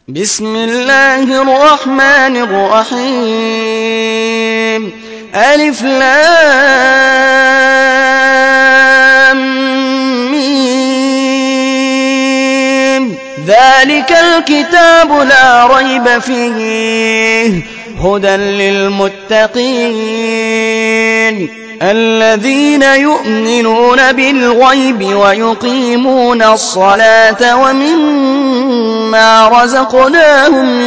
بسم الله الرحمن الرحيم ألف لام ميم ذلك الكتاب لا ريب فيه هدى للمتقين الذين يؤمنون بالغيب ويقيمون الصلاة ومما رزقناهم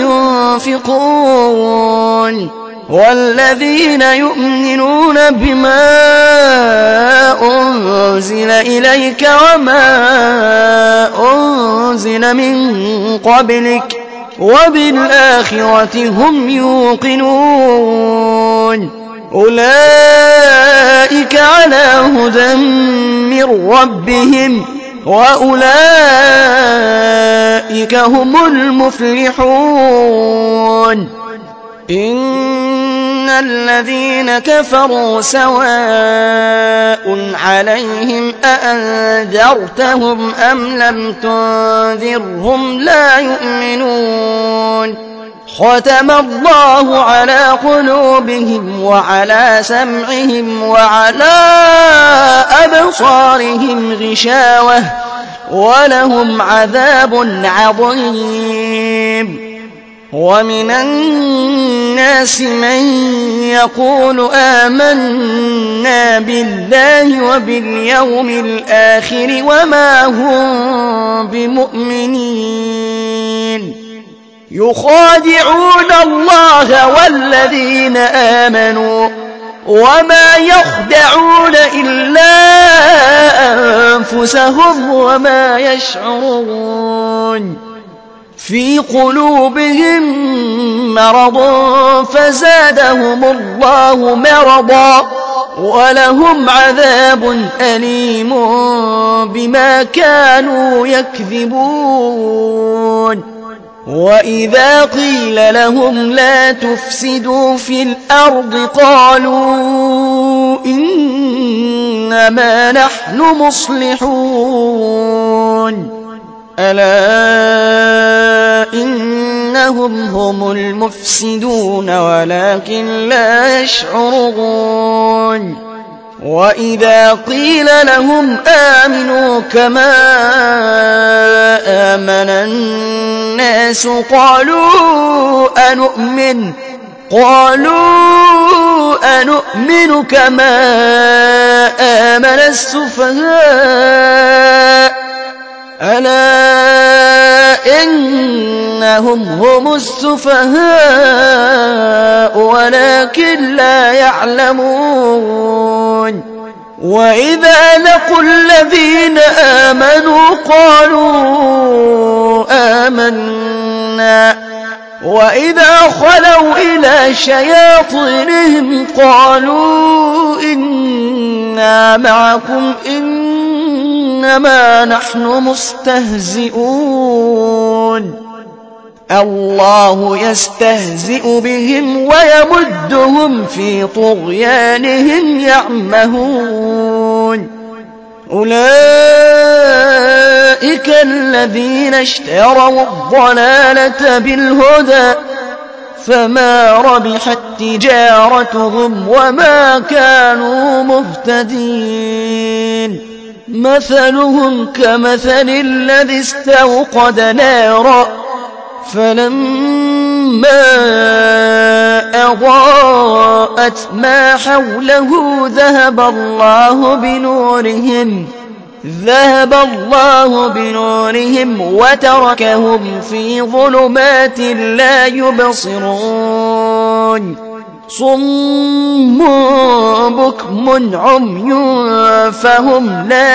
ينفقون والذين يؤمنون بما أنزل إليك وما أنزل من قبلك وبالآخرة هم يوقنون أولئك على هدى من ربهم وأولئك هم المفلحون إن الذين كفروا سواء عليهم أأنذرتهم أم لم تنذرهم لا يؤمنون ختم الله على قلوبهم وعلى سمعهم وعلى أبصارهم غشاوة ولهم عذاب عظيم ومن الناس من يقول آمنا بالله وباليوم الآخر وما هم بمؤمنين يخادعون الله والذين آمنوا وما يخدعون إلا أنفسهم وما يشعرون في قلوبهم مرض فزادهم الله مرضا ولهم عذاب أليم بما كانوا يكذبون وإذا قيل لهم لا تفسدوا في الأرض قالوا إنما نحن مصلحون ألا إنهم هم المفسدون ولكن لا يشعرون وإذا قيل لهم آمنوا كما آمن الناس قالوا أنؤمن كما آمن السفهاء ألا إنهم هم السفهاء ولكن لا يعلمون وإذا لقوا الذين آمنوا قالوا آمنا وإذا خلوا إلى شياطينهم قالوا إنا معكم إنما نحن مستهزئون الله يستهزئ بهم ويمدهم في طغيانهم يعمهون أولئك الذين اشتروا الضلالة بالهدى فما ربحت تجارتهم وما كانوا مهتدين مثلهم كمثل الذي استوقد نارا فلما أضاءت ما حوله ذهب الله بنورهم وتركهم في ظلمات لا يبصرون صم بكم عمي فهم لا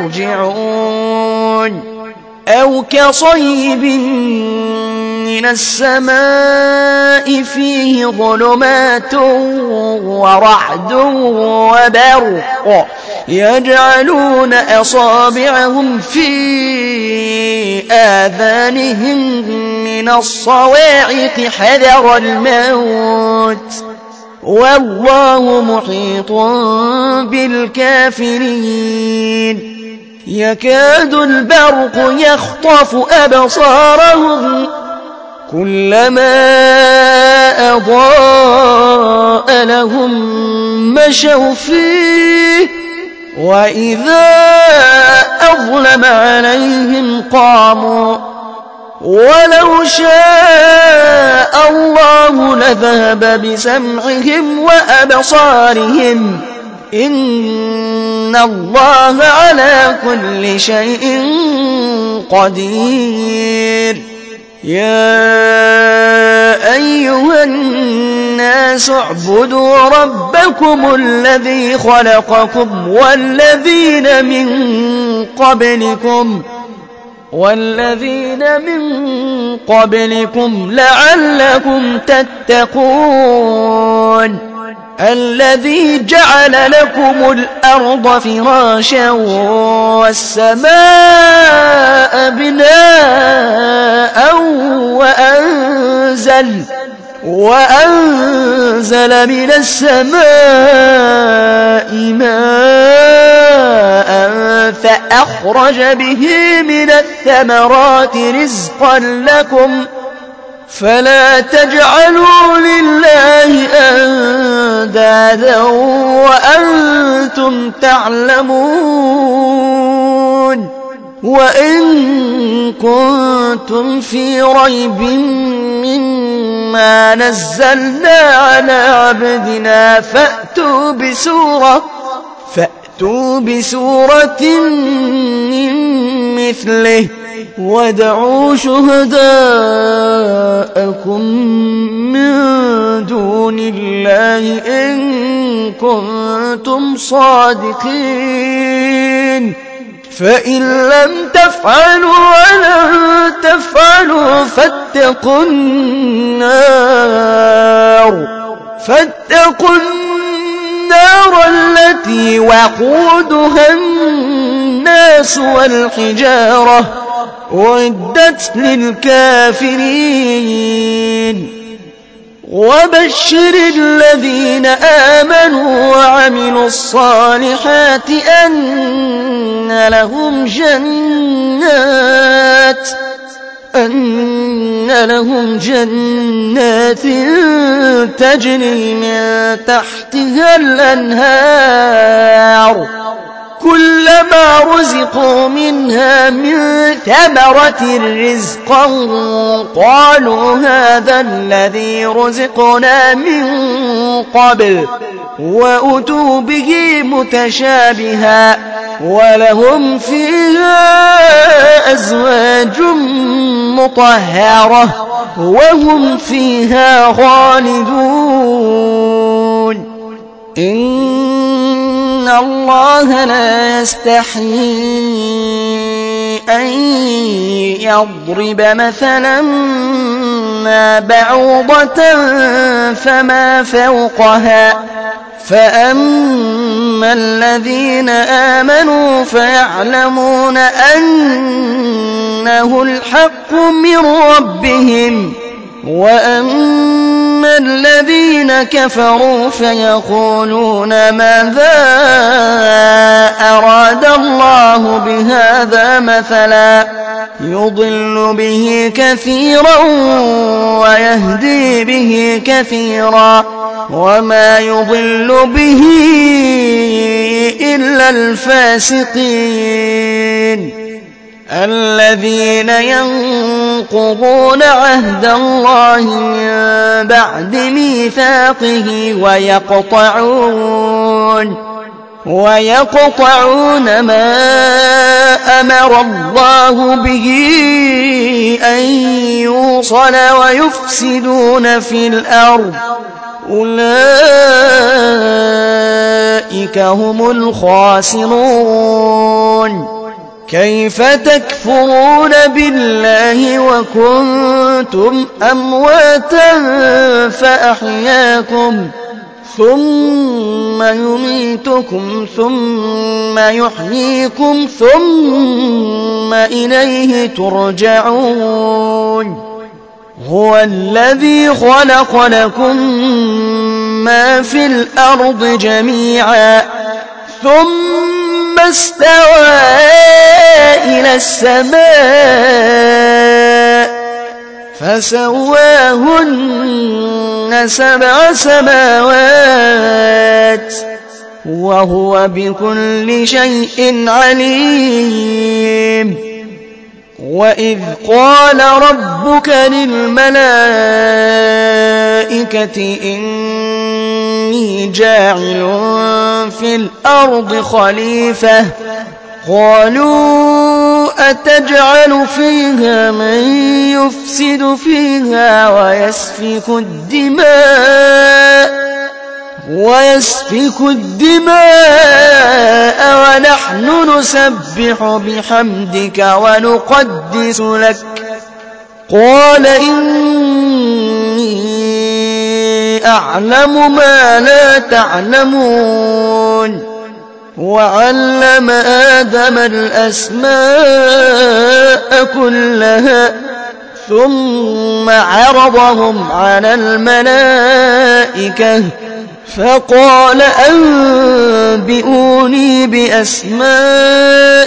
يرجعون أو كصيب من السماء فيه ظلمات ورعد وبرق يجعلون أصابعهم في آذانهم من الصواعق حذر الموت والله محيط بالكافرين يكاد البرق يخطف أبصارهم كلما أضاء لهم مشوا فيه وإذا أظلم عليهم قاموا ولو شاء الله لذهب بسمعهم وأبصارهم إن الله على كل شيء قدير يا أيها الناس اعبدوا ربكم الذي خلقكم والذين من قبلكم لعلكم تتقون الذي جعل لكم الأرض فراشا والسماء بناء وأنزل من السماء ماء فأخرج به من الثمرات رزقا لكم فلا تجعلوا لله أندادا وأنتم تعلمون وإن كنتم في ريب مما نزلنا على عبدنا فأتوا بسورة من مثله وادعوا شهداءكم من دون الله إن كنتم صادقين فإن لم تفعلوا ولن تفعلوا فاتقوا النار التي وقودها الناس والحجارة أعدت للكافرين وبشر الذين آمنوا وعملوا الصالحات أن لهم جنات تجري من تحتها الأنهار كلما رزقوا منها من ثمرة رزقا قالوا هذا الذي رزقنا من قبل وأتوا به متشابها ولهم فيها أزواج مطهرة وهم فيها خالدون إن الله لا يستحيي أن يضرب مثلا ما بعوضة فما فوقها فأما الذين آمنوا فيعلمون أنه الحق من ربهم وأما الذين كفروا فيقولون ماذا أراد الله بهذا مثلا يضل به كثيرا ويهدي به كثيرا وما يضل به إلا الفاسقين الذين ينقضون عهد الله من بعد ميثاقه ويقطعون ما أمر الله به أن يوصل ويفسدون في الأرض أولئك هم الخاسرون كيف تكفرون بالله وكنتم أمواتا فأحياكم ثم يميتكم ثم يحييكم ثم إليه ترجعون هو الذي خلق لكم ما في الأرض جميعا ثم استوى إلى السماء فسواهن 7 سماوات وهو بكل شيء عليم. وإذ قال ربك للملائكة إني جاعل في الأرض خليفة قالوا أتجعل فيها من يفسد فيها ويسفك الدماء ونحن نسبح بحمدك ونقدس لك قال إني أعلم ما لا تعلمون. وعلم آدم الأسماء كلها ثم عرضهم على الملائكة فقال أنبئوني بأسماء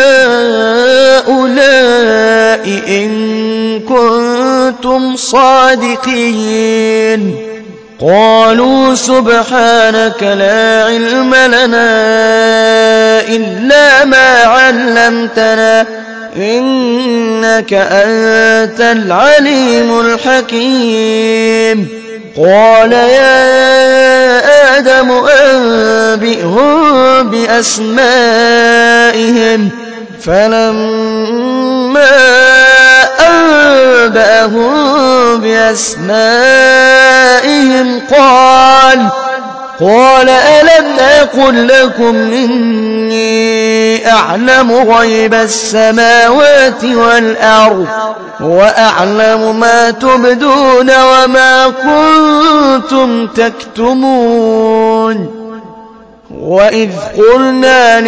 هؤلاء إن كنتم صادقين. قالوا سبحانك لا علم لنا إلا ما علمتنا إنك أنت العليم الحكيم. قال يا آدم أنبئهم بأسمائهم فلما أنبأهم بأسمائهم قال ألم أقل لكم إني أعلم غيب السماوات والأرض وأعلم ما تبدون وما كنتم تكتمون. وإذ قلنا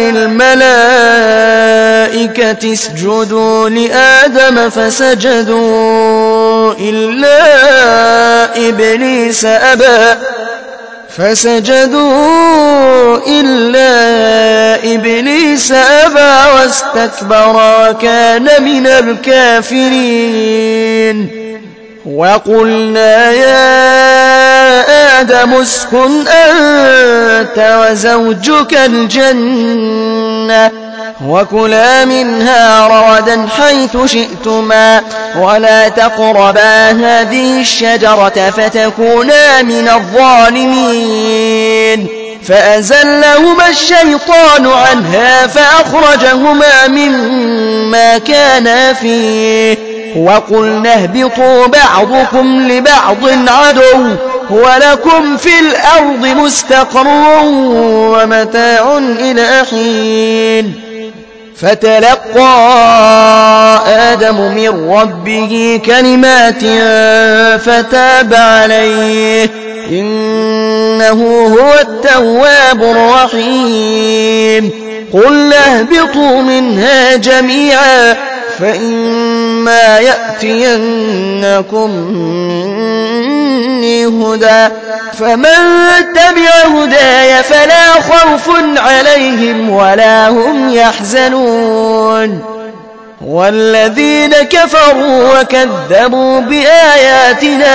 للملائكة اسجدوا لآدم فسجدوا إلا إبليس أبى واستكبر وكان من الكافرين. وقلنا يا آدم اسكن أنت وزوجك الجنة وكلا منها رغدا حيث شئتما ولا تقربا هذه الشجرة فتكونا من الظالمين. فأزلهما الشيطان عنها فأخرجهما مما كانا فيه وقلنا اهبطوا بعضكم لبعض عدو ولكم في الأرض مستقر ومتاع إلى حين. فتلقى آدم من ربه كلمات فتاب عليه إنه هو التواب الرحيم. قلنا اهبطوا منها جميعا فإما يأتينكم مني هدى فمن تبع هداي فلا خوف عليهم ولا هم يحزنون. والذين كفروا وكذبوا بآياتنا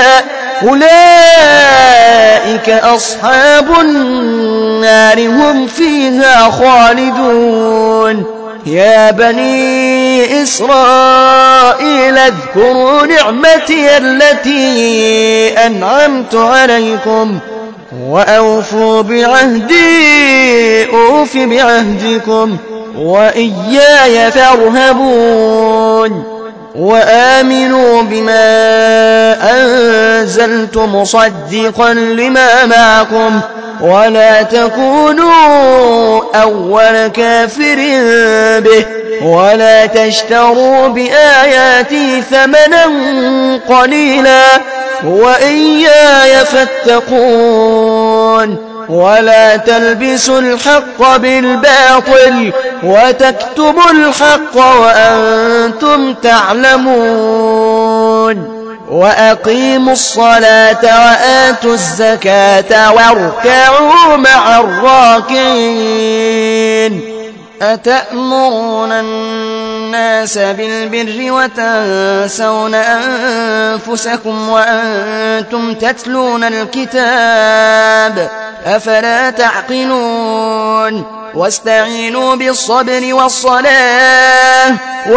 أولئك أصحاب النار هم فيها خالدون. يا بني إسرائيل اذكروا نعمتي التي أنعمت عليكم وأوفوا بعهدي أوف بعهدكم وإياي فارهبون. وآمنوا بما أنزلت مصدقا لما معكم ولا تكونوا أول كافر به ولا تشتروا بآياتي ثمنا قليلا وإياي فاتقون. ولا تلبسوا الحق بالباطل وتكتموا الحق وأنتم تعلمون. وأقيموا الصلاة وآتوا الزكاة واركعوا مع الراكعين. أتأمرون الناس بالبر وتنسون أنفسكم وأنتم تتلون الكتاب أفلا تعقلون واستعينوا بالصبر والصلاة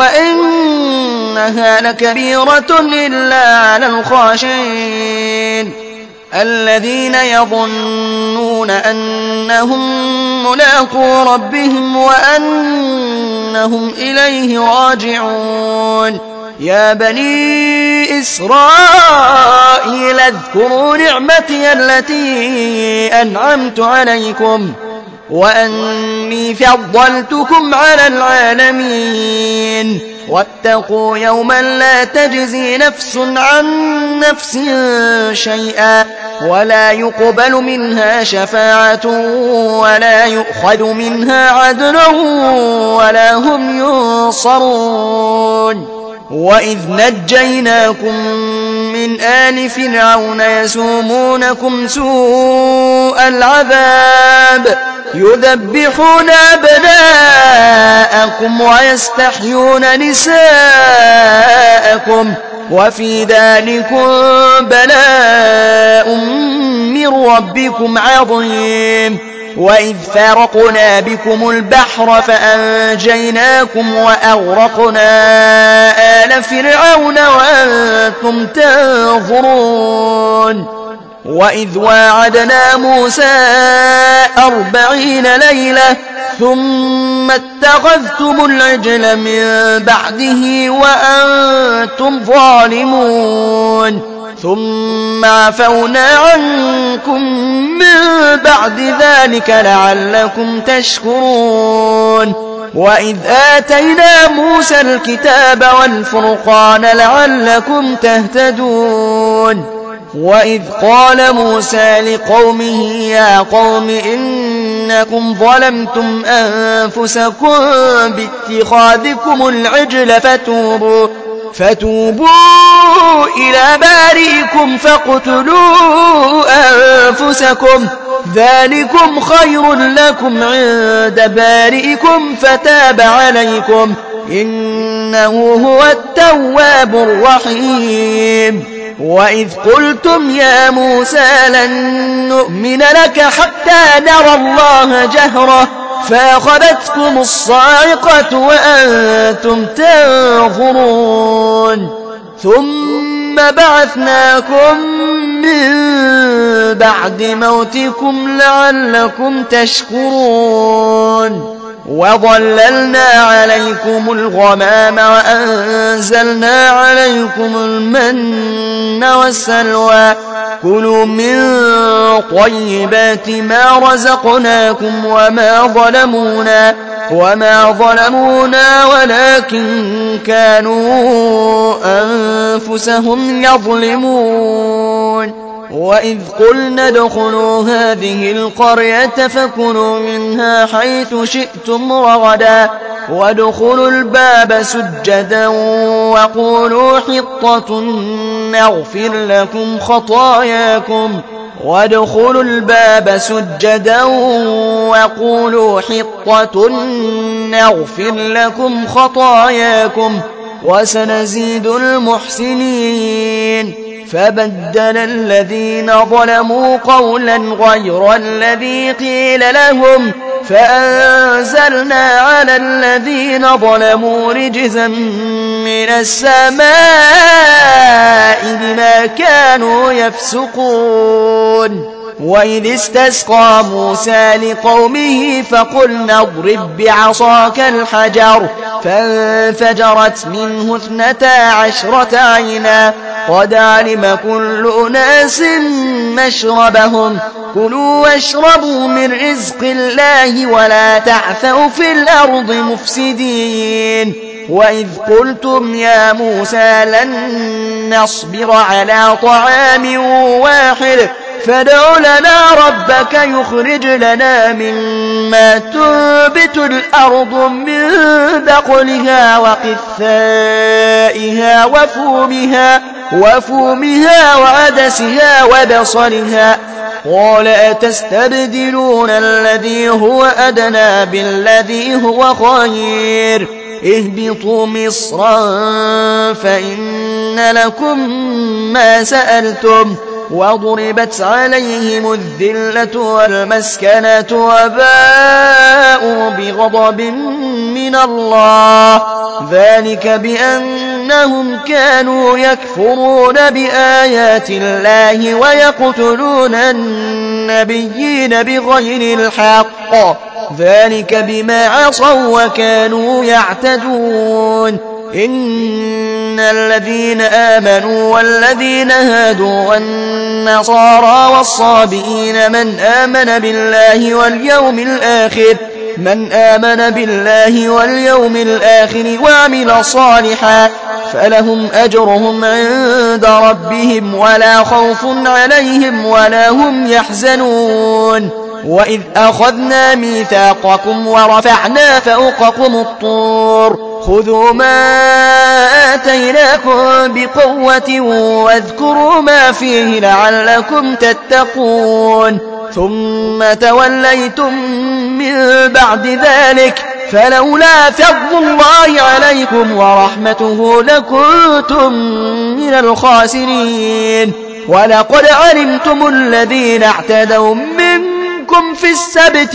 وإنها لكبيرة إلا على الخاشعين الذين يظنون أنهم ملاقو ربهم وأنهم إليه راجعون يا بني إسرائيل اذكروا نعمتي التي أنعمت عليكم وأني فضلتكم على العالمين واتقوا يوما لا تجزي نفس عن نفس شيئا ولا يقبل منها شفاعة ولا يؤخذ منها عدل ولا هم ينصرون وإذ نجيناكم من آل فرعون يسومونكم سوء العذاب يذبحون أبناءكم ويستحيون نساءكم وفي ذلكم بلاء من ربكم عظيم وإذ فرقنا بكم البحر فأنجيناكم وأغرقنا آل فرعون وأنتم تنظرون وإذ واعدنا موسى 40 ليلة ثم اتخذتم العجل من بعده وأنتم ظالمون ثم عفونا عنكم من بعد ذلك لعلكم تشكرون وإذ آتينا موسى الكتاب والفرقان لعلكم تهتدون وإذ قال موسى لقومه يا قوم إنكم ظلمتم أنفسكم باتخاذكم العجل فتوبوا إلى بارئكم فاقتلوا أنفسكم ذلكم خير لكم عند بارئكم فتاب عليكم إنه هو التواب الرحيم وإذ قلتم يا موسى لن نؤمن لك حتى نرى الله جهرة فأخذتكم الصاعقة وأنتم تنظرون ثم بعثناكم من بعد موتكم لعلكم تشكرون وظللنا عليكم الغمام وأنزلنا عليكم المن والسلوى كلوا من طيبات ما رزقناكم وما ظلمونا ولكن كانوا أنفسهم يظلمون وإذ قلنا ادخلوا هذه القرية فكلوا منها حيث شئتم رغدا وادخلوا الباب سجدا وقولوا حطة نغفر لكم خطاياكم وادخلوا الباب سجدا وقولوا حطة نغفر لكم خطاياكم وسنزيد المحسنين فبدل الذين ظلموا قولا غير الذي قيل لهم فأنزلنا على الذين ظلموا رجزا من السماء بما كانوا يفسقون وإذ استسقى موسى لقومه فقلنا اضرب بعصاك الحجر فانفجرت منه 12 عينا قد علم كل أناس مشربهم كلوا واشربوا من رزق الله ولا تعثوا في الأرض مفسدين وإذ قلتم يا موسى لن نصبر على طعام واحد فادع لنا ربك يخرج لنا مما تنبت الأرض من بقلها وقثائها وفومها وعدسها وبصلها قال أتستبدلون الذي هو أدنى بالذي هو خير اهبطوا مصرا فإن لكم ما سألتم وضربت عليهم الذلة والمسكنة وباءوا بغضب من الله ذلك بأنهم كانوا يكفرون بآيات الله ويقتلون النبيين بغير الحق ذلك بما عصوا وكانوا يعتدون إن الذين آمنوا والذين هادوا والنصارى والصابئين من آمن بالله واليوم الآخر وعمل صالحا فلهم أجرهم عند ربهم ولا خوف عليهم ولا هم يحزنون وإذ أخذنا ميثاقكم ورفعنا فوقكم الطور خذوا ما آتيناكم بقوة واذكروا ما فيه لعلكم تتقون ثم توليتم من بعد ذلك فلولا فضل الله عليكم ورحمته لكنتم من الخاسرين ولقد علمتم الذين اعتدوا منكم في السبت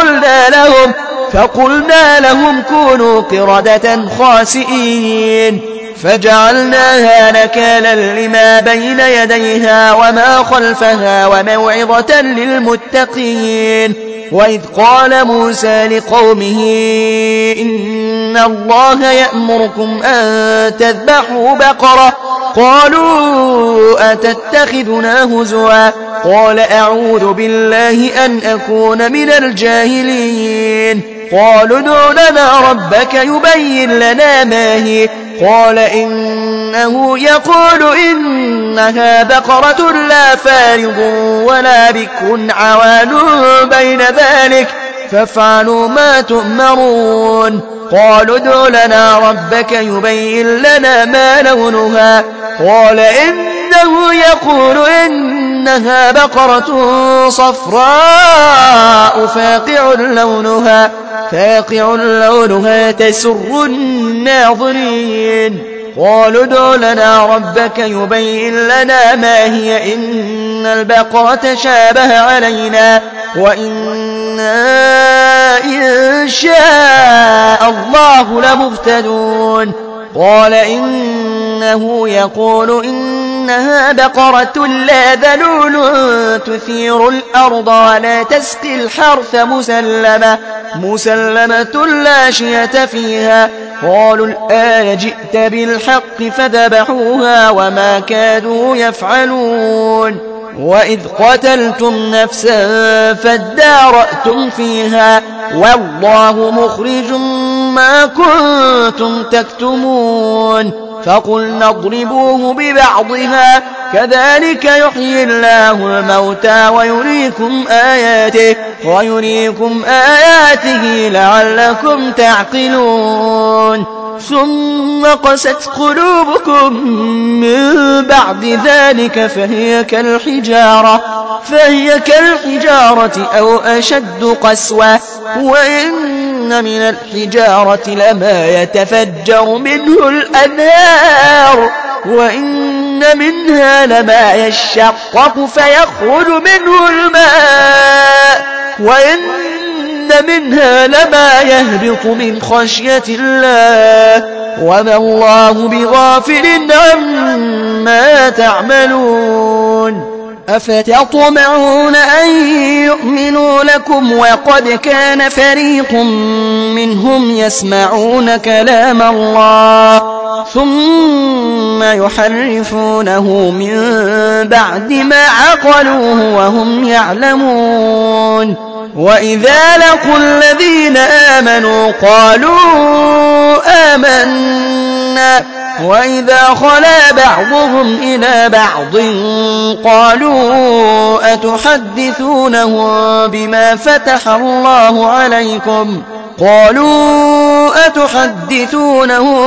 فقلنا لهم كونوا قردة خاسئين فجعلناها نكالا لما بين يديها وما خلفها وموعظة للمتقين وإذ قال موسى لقومه إن الله يأمركم أن تذبحوا بقرة قالوا أتتخذنا هزوا قال أعوذ بالله أن أكون من الجاهلين قالوا ادع لنا ربك يبين لنا ما هي قال إنه يقول إنها بقرة لا فارض ولا بكر عوان بين ذلك فافعلوا ما تؤمرون قالوا ادع لنا ربك يبين لنا ما لونها قال إنه يقول إنها بقرة صفراء فاقع لونها تسر الناظرين قالوا ادع لنا ربك يبين لنا ما هي إن البقرة شابه علينا وإنا إن شاء الله لمهتدون قال إنه يقول إنها بقرة لا ذلول تثير الأرض ولا تسقي الحرث مسلمة لا شية فيها قالوا الآن جئت بالحق فذبحوها وما كادوا يفعلون وإذ قتلتم نفسا فادارأتم فيها والله مخرج ما كنتم تكتمون فقلنا اضربوه ببعضها كذلك يحيي الله الموتى ويريكم آياته لعلكم تعقلون ثم قست قلوبكم من بعد ذلك فهي كالحجارة أو أشد قسوة وإن من الحجارة لما يتفجر منه الأنهار وإن منها لما يشقق فيخرج منه الماء وإن منها لما يهبط من خشية الله وما الله بغافل عما تعملون أفتطمعون أن يؤمنوا لكم وقد كان فريق منهم يسمعون كلام الله ثم يحرفونه من بعد ما عقلوه وهم يعلمون وإذا لقوا الذين آمنوا قالوا آمنا وإذا خلا بعضهم إلى بعض قالوا أتحدثونهم بما فتح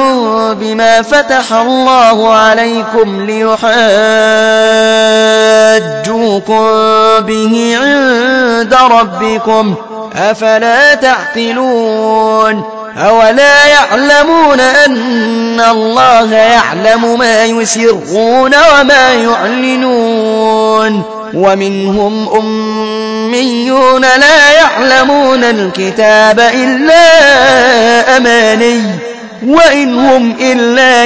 الله عليكم ليحاجوكم يحاجوكم به عند ربكم أفلا تعقلون أولا يعلمون أن الله يعلم ما يسرون وما يعلنون ومنهم أميون لا يعلمون الكتاب إلا أماني وإن هم إلا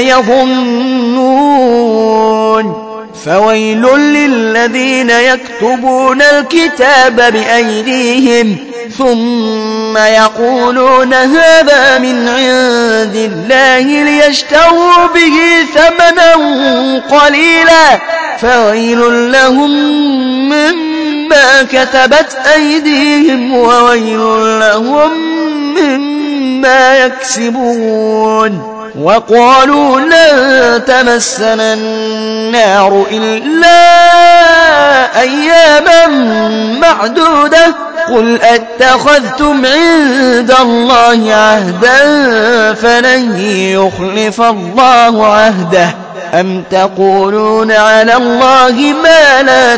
يظنون فويل للذين يكتبون الكتاب بأيديهم ثم يقولون هذا من عند الله ليشتروا به ثمنا قليلا فويل لهم مما كتبت أيديهم وويل لهم مما يكسبون وقالوا لن تمسنا النار إلا أياما معدودة قل أتخذتم عند الله عهدا فلن يخلف الله عهده أم تقولون على الله ما لا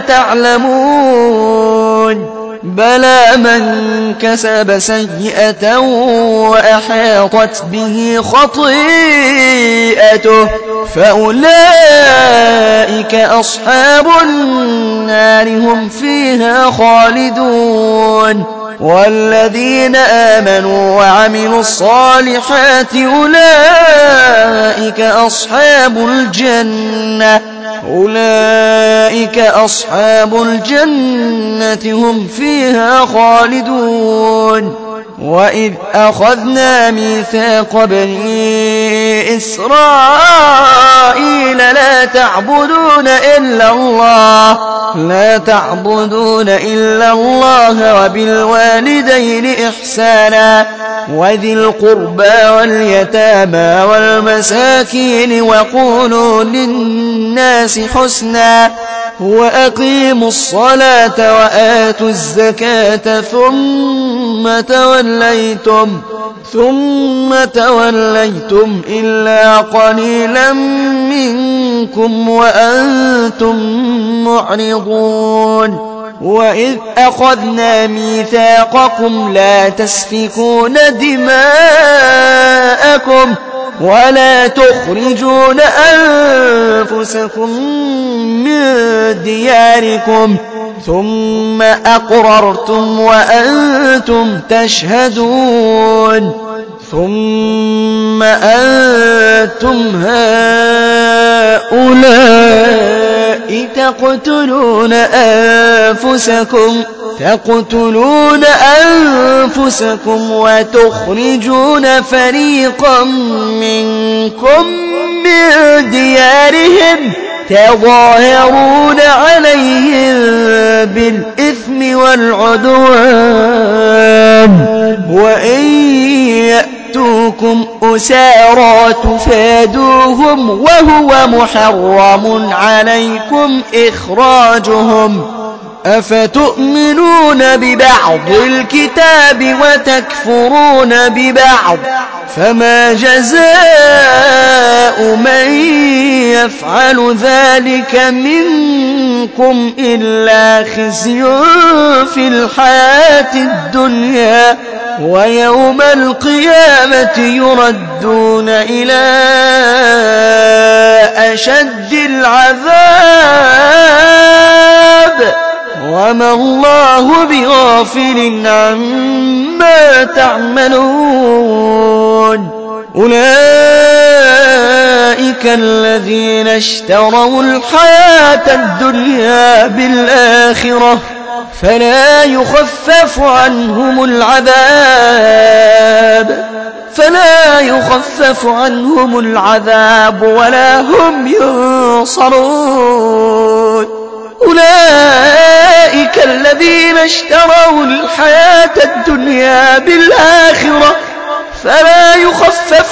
تعلمون بلى من كسب سيئة وأحاطت به خطيئته فأولئك أصحاب النار هم فيها خالدون والذين آمنوا وعملوا الصالحات أولئك أصحاب الجنة هم فيها خالدون وإذ أخذنا ميثاق بني إسرائيل لا تعبدون إلا الله وبالوالدين إحسانا وذي القربى واليتامى والمساكين وقولوا للناس حسنا وأقيموا الصلاة وآتوا الزكاة ثم توليتم إلا قليلا منكم وأنتم معرضون وإذ أخذنا ميثاقكم لا تسفكون دماءكم ولا تخرجون أنفسكم من دياركم ثم أقررتم وأنتم تشهدون ثم أنتم هؤلاء تقتلون أنفسكم وتخرجون فريقا منكم من ديارهم تظاهرون عليهم بالإثم والعدوان وإن يأتوكم أسارى تفادوهم وهو محرم عليكم إخراجهم أفتؤمنون ببعض الكتاب وتكفرون ببعض فما جزاء من يفعل ذلك منكم إلا خزي في الحياة الدنيا ويوم القيامة يردون إلى أشد العذاب وما الله بغافل عما تعملون أولئك الذين اشتروا الحياة الدنيا بالآخرة فلا يخفف عنهم العذاب ولا هم ينصرون أولئك الذين اشتروا الحياة الدنيا بالآخرة فلا يخفف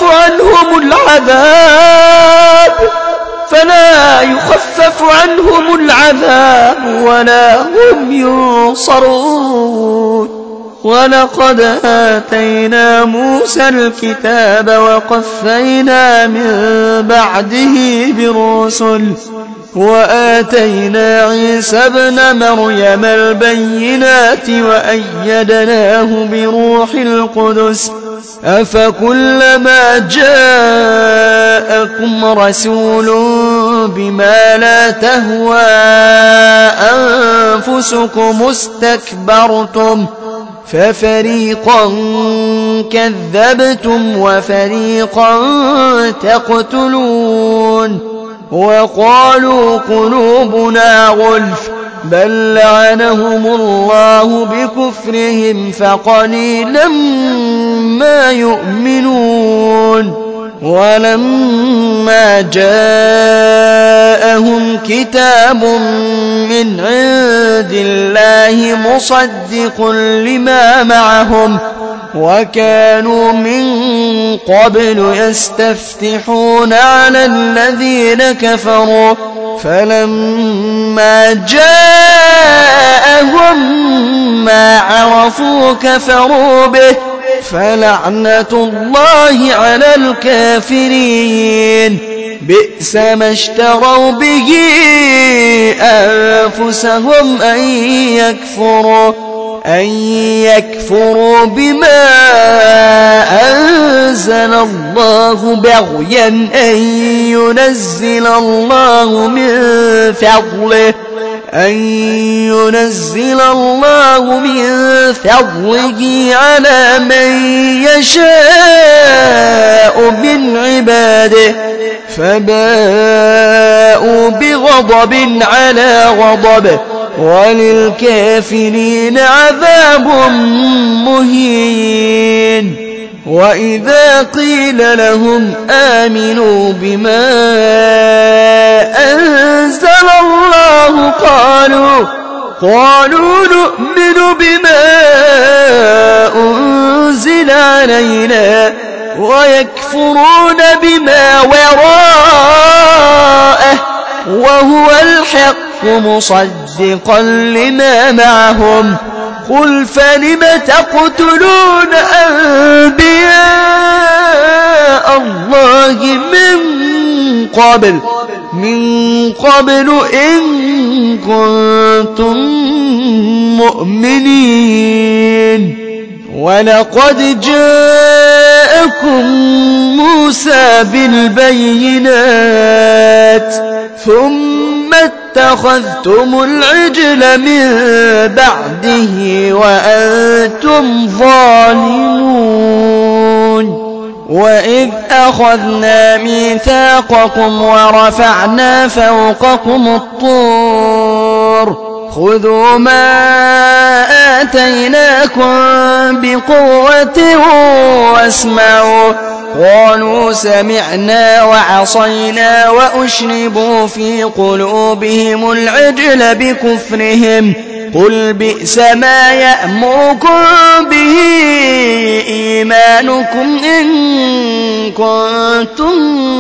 عنهم العذاب ولا هم ينصرون ولقد آتينا موسى الكتاب وقفينا من بعده بالرسل وآتينا عيسى ابن مريم البينات وأيدناه بروح القدس أفكلما جاءكم رسول بما لا تهوى أنفسكم استكبرتم ففريقا كذبتم وفريقا تقتلون وقالوا قلوبنا غلف بل لعنهم الله بكفرهم فقليلا ما يؤمنون ولما جاءهم كتاب من عند الله مصدق لما معهم وكانوا من قبل يستفتحون على الذين كفروا فلما جاءهم ما عرفوا كفروا به فلعنة الله على الكافرين بئس ما اشتروا به أنفسهم أن يكفروا بما أنزل الله بغيا أن ينزل الله من فضله على من يشاء من عباده فباءوا بغضب على غضب وللكافرين عذاب مهين وإذا قيل لهم آمنوا بما أنزل الله قالوا نؤمن بما أنزل علينا ويكفرون بما وراءه وهو الحق مصدقا لما معهم قل فلم تقتلون أنبياء الله من قبل إن كنتم مؤمنين ولقد جاءكم موسى بالبينات ثم اتخذتم العجل من بعده وأنتم ظالمون وإذ أخذنا ميثاقكم ورفعنا فوقكم الطور خذوا ما آتيناكم بقوة واسمعوا قالوا سمعنا وعصينا وأشربوا في قلوبهم العجل بكفرهم قل بئس ما يأمركم به إيمانكم إن كنتم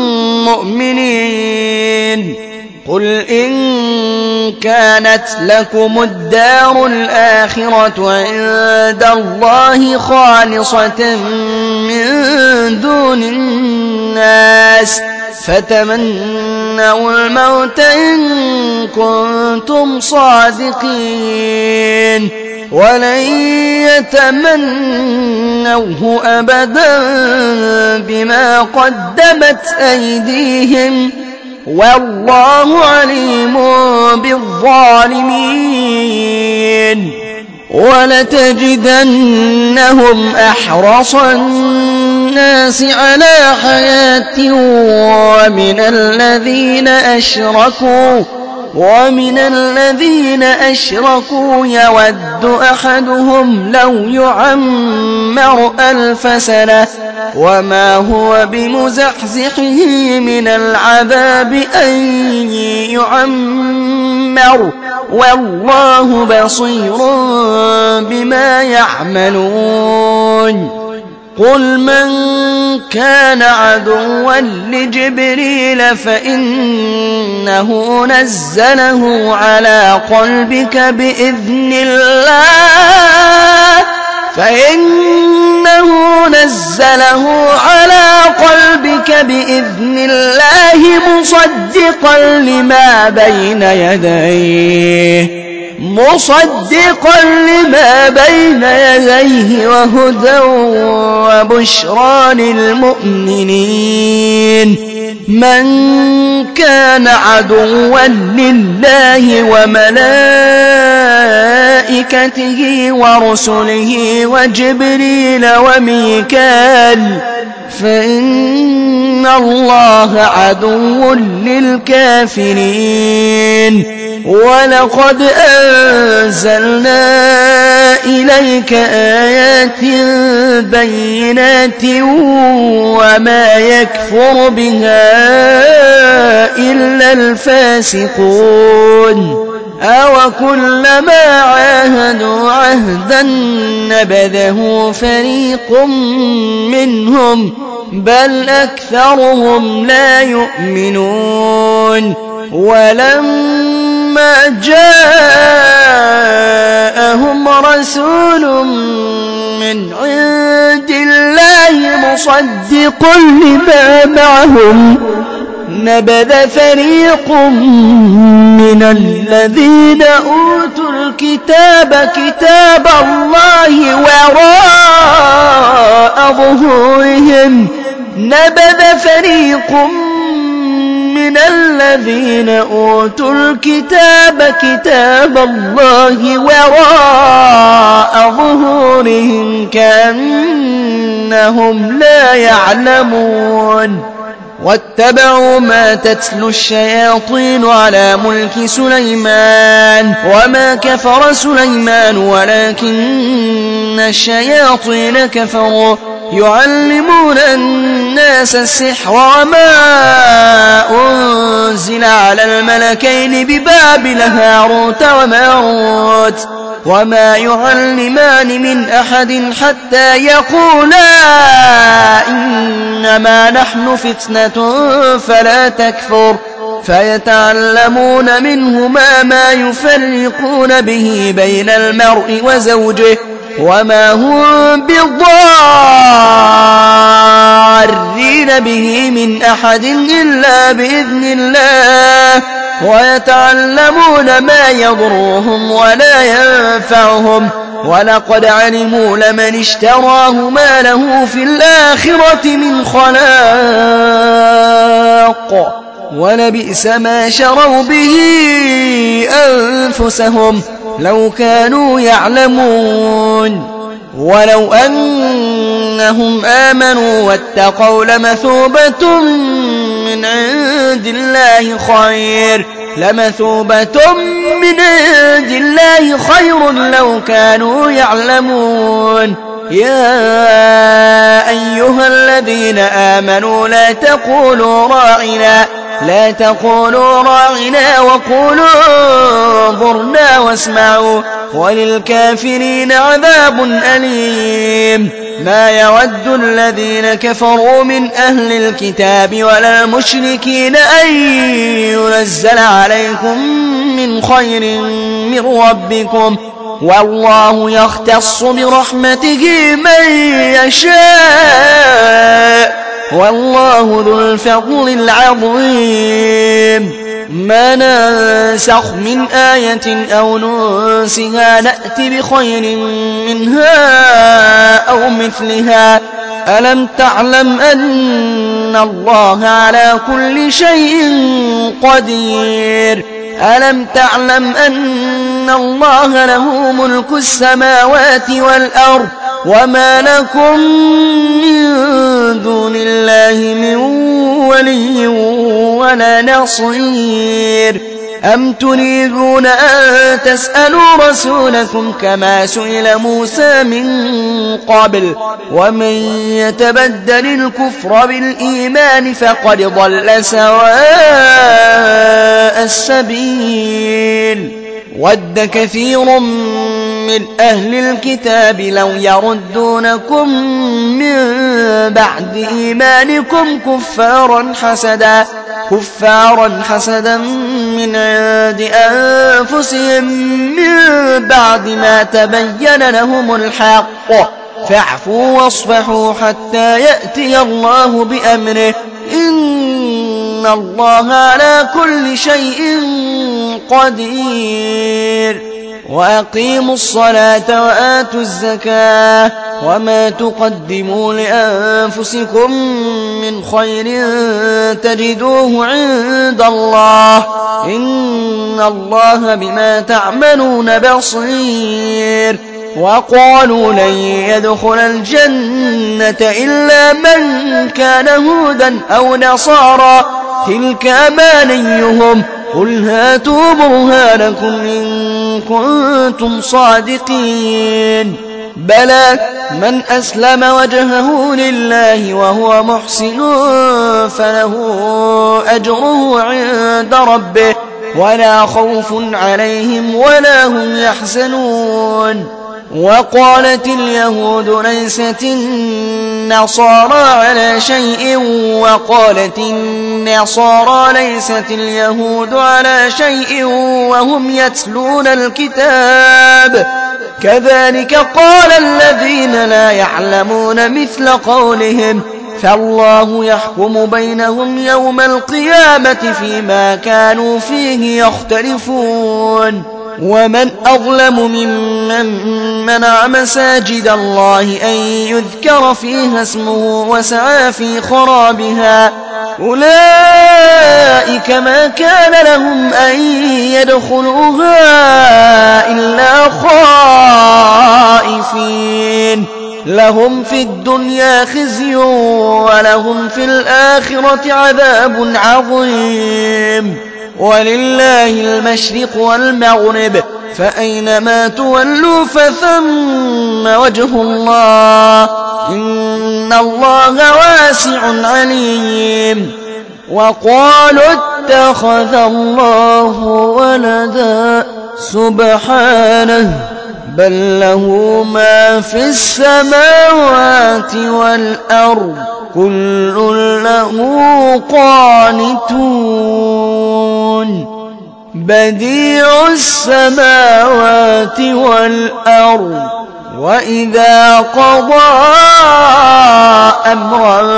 مؤمنين قل إن كانت لكم الدار الآخرة عند الله خالصة من دون الناس فتمنوا الموت إن كنتم صادقين ولن يتمنوه أبدا بما قدمت أيديهم والله عليم بالظالمين ولتجدنهم أحرص الناس على حياة ومن الذين أشركوا يود أحدهم لو يعمر 1000 سنة وما هو بمزحزحه من العذاب أن يعمر والله بصير بما يعملون قل من كان عدوا لجبريل فإنه نزله على قلبك بإذن الله فإنه نزله على قلبك بإذن الله مصدقا لما بين يديه وهدى وبشرى للمؤمنين. من كان عدوا لله وملائكته ورسله وجبريل وميكال فإن الله عدو للكافرين. ولقد أنزلنا إليك آيات بينات وما يكفر بها إلا الفاسقون. أوكلما عاهدوا عهدا نبذه فريق منهم بل أكثرهم لا يؤمنون. ولما جاءهم رسول من عند الله مصدق لما معهم نبذ فريق من الذين أوتوا الكتاب كتاب الله وراء ظهورهم من الذين أوتوا الكتاب كتاب الله وراء ظهورهم كأنهم لا يعلمون. واتبعوا ما تتلو الشياطين على ملك سليمان وما كفر سليمان ولكن الشياطين كفروا يعلمون الناس السحر وما أنزل على الملكين ببابل هاروت وماروت وما يعلمان من أحد حتى يقولا إنما نحن فتنة فلا تكفر فيتعلمون منهما ما يفرقون به بين المرء وزوجه وما هم بضارين به من أحد إلا بإذن الله ويتعلمون ما يضرهم ولا ينفعهم ولقد علموا لمن اشتراه ما له في الآخرة من خلاق ولبئس ما شروا به أنفسهم لو كانوا يعلمون. ولو أنهم آمنوا واتقوا لمثوبة من عند الله خير لو كانوا يعلمون. يا أيها الذين آمنوا لا تقولوا راعنا وقولوا انظرنا واسمعوا وللكافرين عذاب أليم. ما يود الذين كفروا من أهل الكتاب ولا المشركين أن ينزل عليكم من خير من ربكم والله يختص برحمته من يشاء والله ذو الفضل العظيم. ما ننسخ من آية أو ننسها نأتي بخير منها أو مثلها. ألم تعلم أن الله على كل شيء قدير. ألم تعلم أن الله له ملك السماوات والأرض وما لكم من دون الله من ولي ولا نصير. أم تريدون أن تسألوا رسولكم كما سئل موسى من قبل ومن يتبدل الكفر بالإيمان فقد ضل سواء السبيل. ود كثير من أهل الكتاب لو يردونكم من بعد إيمانكم كفارا حسدا من عند أنفسهم من بعد ما تبين لهم الحق فاعفوا واصفحوا حتى يأتي الله بأمره إن الله على كل شيء قدير وأقيموا الصلاة وآتوا الزكاة وما تقدموا لأنفسكم من خير تجدوه عند الله إن الله بما تعملون بصير وقالوا لن يدخل الجنة إلا من كان هودا أو نصارى تلك أمانيهم قل هاتوا برهانكم إن كنتم صادقين بلى من أسلم وجهه لله وهو محسن فله أجره عند ربه ولا خوف عليهم ولا هم يحزنون وقالت اليهود ليست النصارى على شيء وقالت النصارى ليست اليهود على شيء وهم يتلون الكتاب كذلك قال الذين لا يعلمون مثل قولهم فالله يحكم بينهم يوم القيامة فيما كانوا فيه يختلفون ومن أظلم ممن منع مساجد الله أن يذكر فيها اسمه وسعى في خرابها أولئك ما كان لهم أن يدخلوها إلا خائفين لهم في الدنيا خزي ولهم في الآخرة عذاب عظيم ولله المشرق والمغرب فأينما تولوا فثم وجه الله إن الله واسع عليم وقالوا اتخذ الله ولدا سبحانه بل له ما في السماوات والأرض كل له قانتون بديع السماوات والأرض وإذا قضى أمرا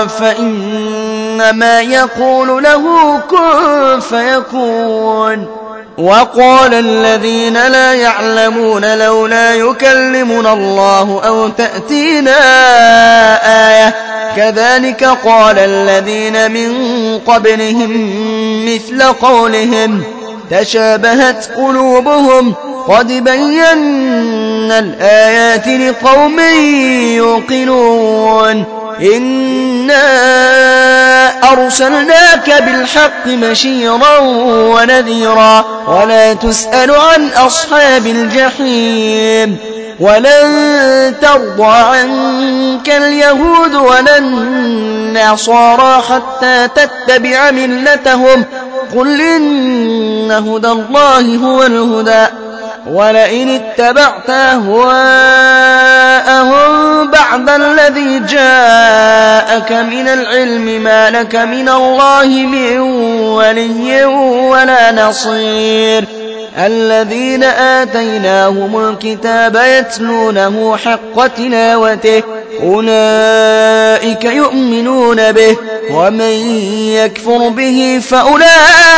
فإنما يقول له كن فيكون وقال الذين لا يعلمون لولا يكلمنا الله أو تأتينا آية كذلك قال الذين من قبلهم مثل قولهم تشابهت قلوبهم قد بينا الآيات لقوم يوقنون إنا أرسلناك بالحق بشيرا ونذيرا ولا تسأل عن أصحاب الجحيم ولن ترضى عنك اليهود ولا النصارى حتى تتبع ملتهم قل إن هدى الله هو الهدى ولئن اتبعت أهواءهم بعد الذي جاءك من العلم ما لك من الله من ولي ولا نصير الذين آتيناهم الكتاب يتلونه حق تلاوته أولئك يؤمنون به ومن يكفر به فأولئك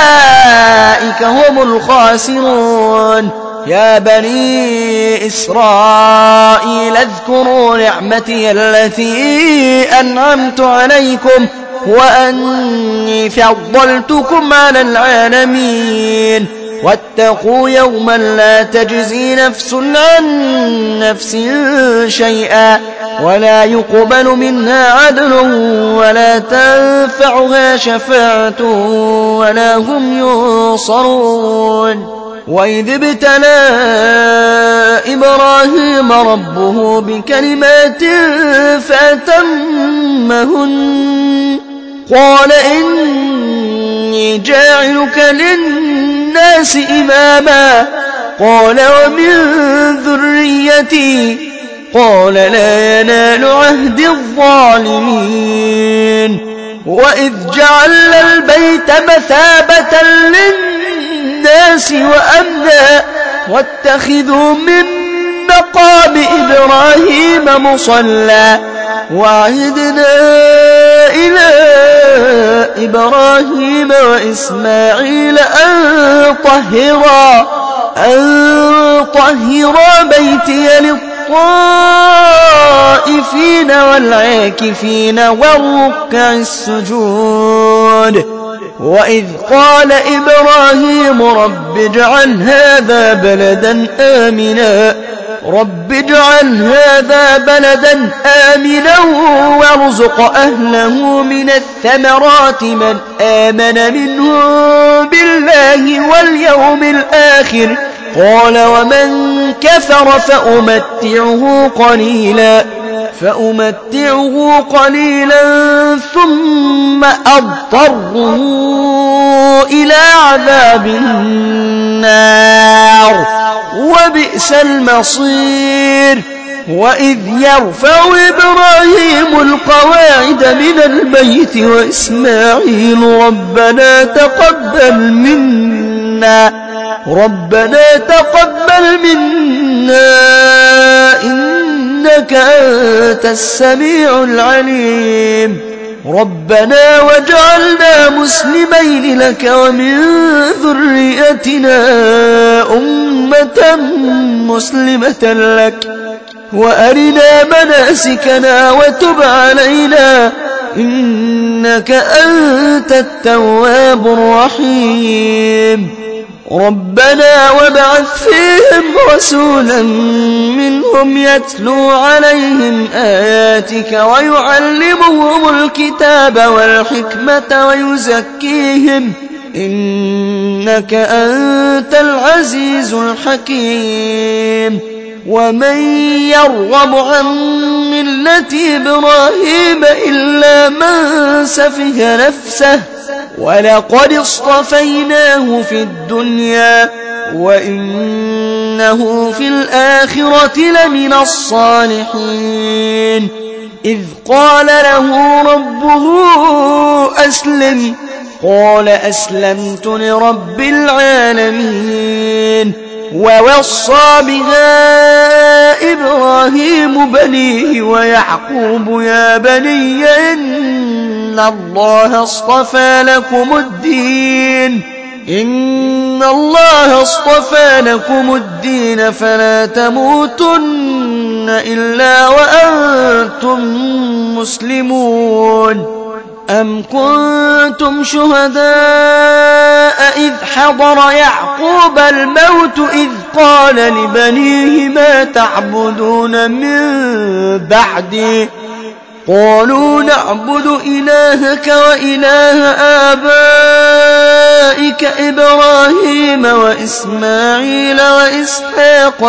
هم الخاسرون يا بني إسرائيل اذكروا نعمتي التي أنعمت عليكم وأني فضلتكم على العالمين واتقوا يوما لا تجزي نفس عن نفس شيئا ولا يقبل منها عدل ولا تنفعها شفاعة ولا هم ينصرون وإذ ابتلى إبراهيم ربه بكلمات فأتمهن قال إني جاعلك للناس إماما قال ومن ذريتي قال لا ينال عهد الظالمين وإذ جعلنا البيت مثابة للناس للناس وأمنا واتخذوا من مقام إبراهيم مصلى وعهدنا إلى إبراهيم وإسماعيل أن طهرا بيتي للطائفين والعاكفين والركع السجود وإذ قال إبراهيم رب اجعل هذا بلدا آمنا وارزق أهله من الثمرات من آمن منهم بالله واليوم الآخر قال ومن كفر فأمتعه قليلا ثم أضطره إلى عذاب النار وبئس المصير وإذ يرفع إبراهيم القواعد من البيت وإسماعيل ربنا تقبل منا إنك أنت السميع العليم ربنا واجعلنا مسلمين لك ومن ذريتنا أمة مسلمة لك وأرنا مناسكنا وتب علينا إنك أنت التواب الرحيم ربنا وابعث فيهم رسولا منهم يتلو عليهم آياتك ويعلمهم الكتاب والحكمة ويزكيهم إنك أنت العزيز الحكيم ومن يرغب عن ملة إبراهيم إلا من سفه نفسه ولقد اصطفيناه في الدنيا وإنه في الآخرة لمن الصالحين إذ قال له ربه أسلم قال أسلمت لرب العالمين ووصى بها إبراهيم بنيه ويعقوب يا بني إن الله اصطفى لكم الدين فلا تموتن إلا وأنتم مسلمون أم كنتم شهداء إذ حضر يعقوب الموت إذ قال لبنيه ما تعبدون من بعدي قالوا نعبد إلهك وإله آبائك إبراهيم وإسماعيل وإسحاق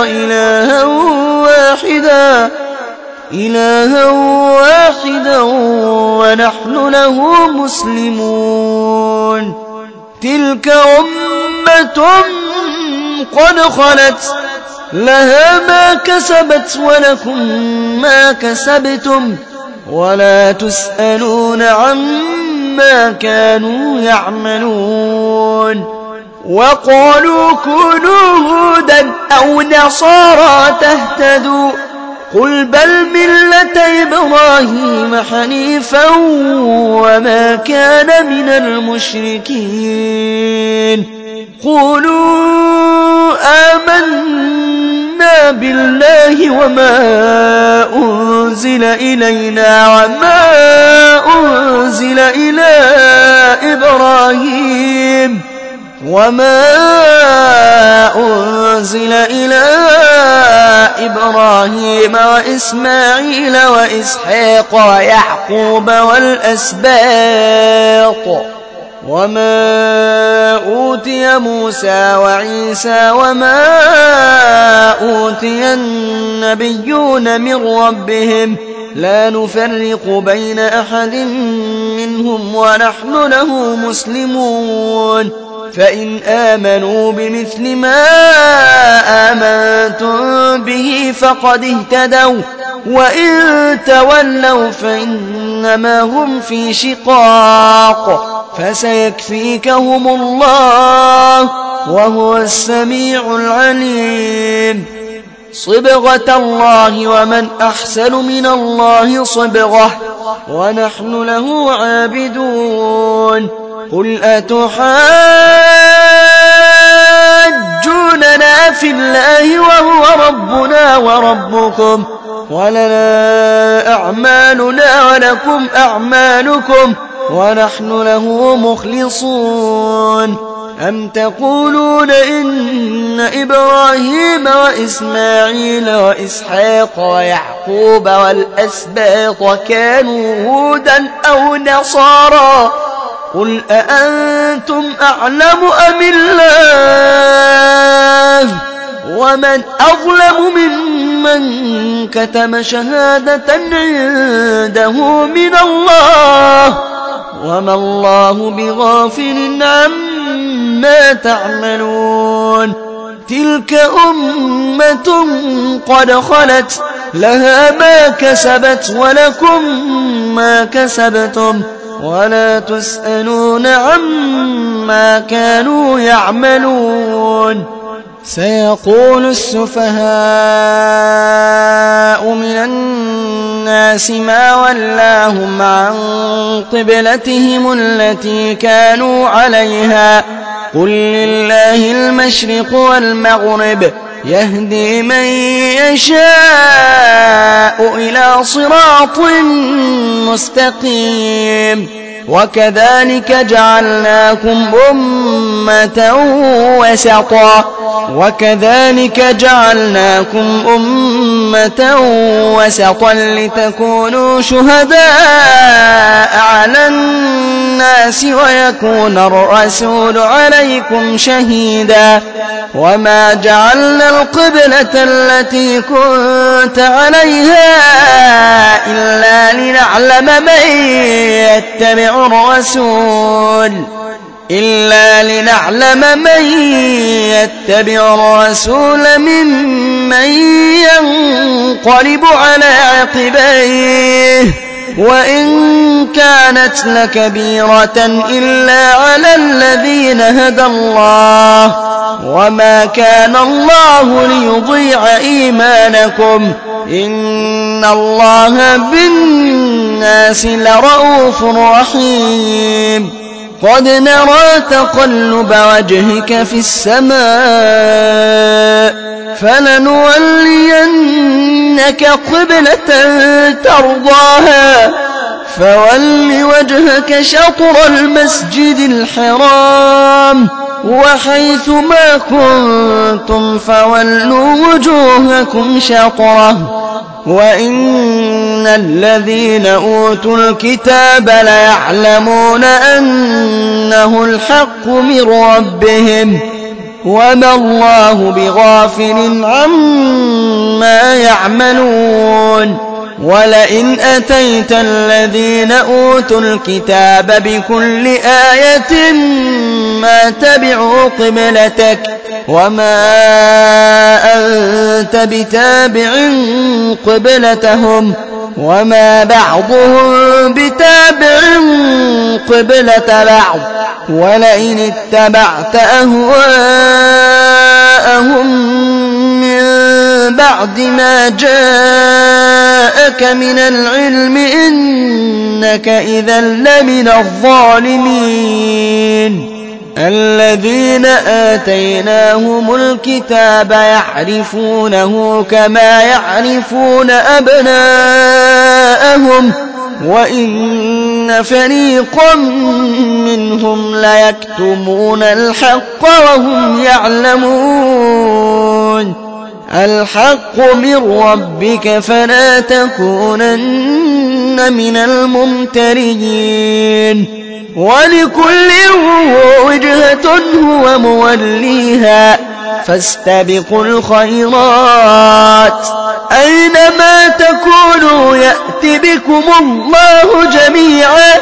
إلها واحدا ونحن له مسلمون تلك أمة قد خلت لها ما كسبت ولكم ما كسبتم ولا تسألون عما كانوا يعملون وقالوا كونوا هودا أو نصارى تهتدوا قل بل ملة إبراهيم حنيفا وما كان من المشركين قولوا آمنا بالله وما أنزل إلينا وما أنزل إلى إبراهيم وإسماعيل وإسحاق ويعقوب والأسباط وما أوتي موسى وعيسى وما أوتي النبيون من ربهم لا نفرق بين أحد منهم ونحن له مسلمون فإن آمنوا بمثل ما آمنتم به فقد اهتدوا وإن تولوا فإنما هم في شقاق فسيكفيكهم الله وهو السميع العليم. صبغة الله ومن أحسن من الله صبغة ونحن له عابدون. قل أتحاجوننا في الله وهو ربنا وربكم ولنا أعمالنا ولكم أعمالكم ونحن له مخلصون. أم تقولون إن إبراهيم وإسماعيل وإسحاق ويعقوب والأسباط كانوا هودا أو نصارى؟ قل أأنتم أعلم أم الله؟ ومن أظلم ممن كتم شهادة عنده من الله وما الله بغافل عما تعملون. تلك أمة قد خلت لها ما كسبت ولكم ما كسبتم ولا تسألون عما كانوا يعملون. سيقول السفهاء من الناس ما ولاهم عن قبلتهم التي كانوا عليها قل لله المشرق والمغرب يهدي من يشاء إلى صراط مستقيم. وكذلك جعلناكم أمة وسطا لتكونوا شهداء على الناس ويكون الرسول عليكم شهيدا. وما جعلنا القبلة التي كنت عليها إلا لنعلم من يتبع الرسول ممن ينقلب على عقبيه وإن كانت لكبيرة إلا على الذين هدى الله وما كان الله ليضيع إيمانكم إن الله بالناس لرءوف رحيم. قد نرى تقلب وجهك في السماء فلنولينك قبلة ترضاها فول وجهك شطر المسجد الحرام وحيث ما كنتم فولوا وجوهكم شطره وإن الذين أوتوا الكتاب ليعلمون أنه الحق من ربهم وما الله بغافل عما يعملون. ولئن أتيت الذين أوتوا الكتاب بكل آية ما تبعوا قبلتك وما أنت بتابع قبلتهم وما بعضهم بتابع قبلة بعض ولئن اتبعت أهواءهم من بعد ما جاءك من العلم إنك إذا لمن الظالمين. الذين آتيناهم الكتاب يعرفونه كما يعرفون أبناءهم وإن فريقا منهم ليكتمون الحق وهم يعلمون. الحق من ربك فلا تكونن من الممترين. ولكل وجهة هو موليها فاستبقوا الخيرات أينما تكونوا يأتي بكم الله جميعا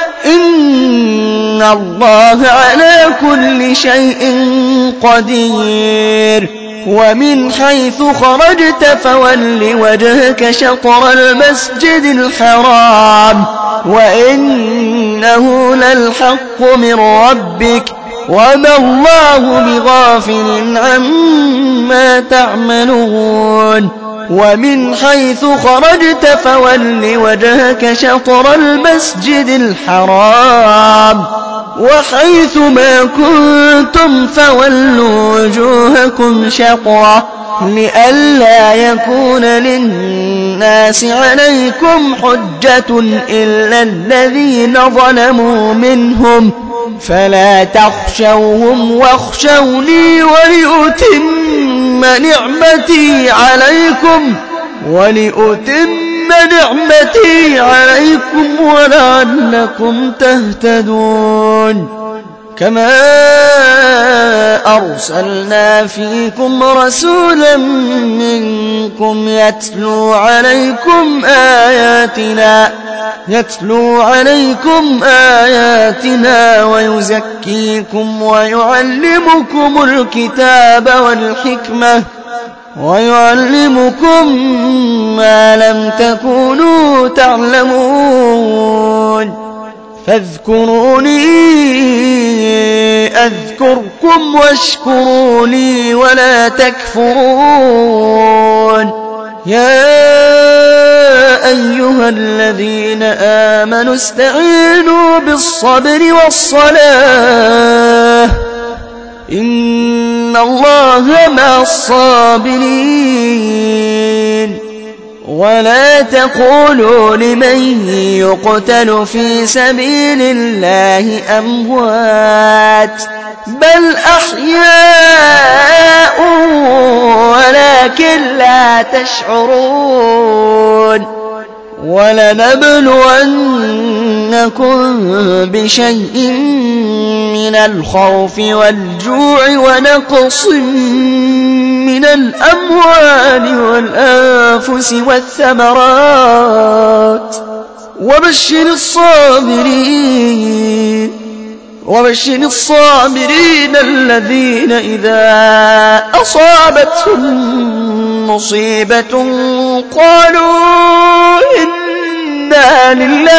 إن الله على كل شيء قدير. ومن حيث خرجت فول وجهك شطر المسجد الحرام وإنه للحق من ربك وما الله بغافل عما تعملون ومن حيث خرجت فول وجهك شطر المسجد الحرام وحيث ما كنتم فولوا وجوهكم شطره لئلا يكون للناس عليكم حجة إلا الذين ظلموا منهم فلا تخشوهم واخشوني ولأتم نعمتي عليكم ولعلكم تهتدون كما أرسلنا فيكم رسولا منكم يتلو عليكم آياتنا ويزكيكم ويعلمكم الكتاب والحكمة ويعلمكم ما لم تكونوا تعلمون فاذكروني أذكركم واشكروا لي ولا تكفرون يا أيها الذين آمنوا استعينوا بالصبر والصلاة إن الله مع الصابرين ولا تقولوا لمن يقتل في سبيل الله أموات بل أحياء ولكن لا تشعرون ولنبلونكم بشيء من الخوف والجوع ونقص من الأموال والأنفس والثمرات وبشر الصابرين الذين إذا أصابتهم مصيبة قالوا إنا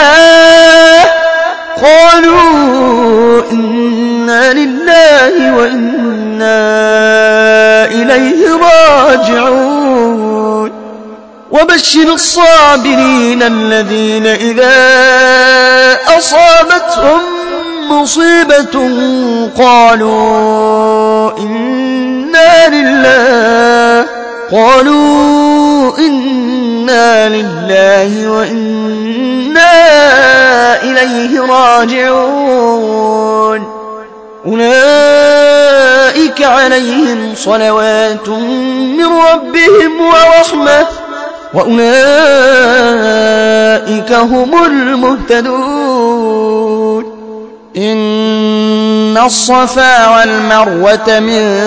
لله وإنا إليه راجعون وبشر الصابرين الذين إذا أصابتهم مصيبة قالوا إنا لله وإنا إليه راجعون أولئك عليهم صلوات من ربهم ورحمة وأولئك هم المهتدون إن الصفا والمروة من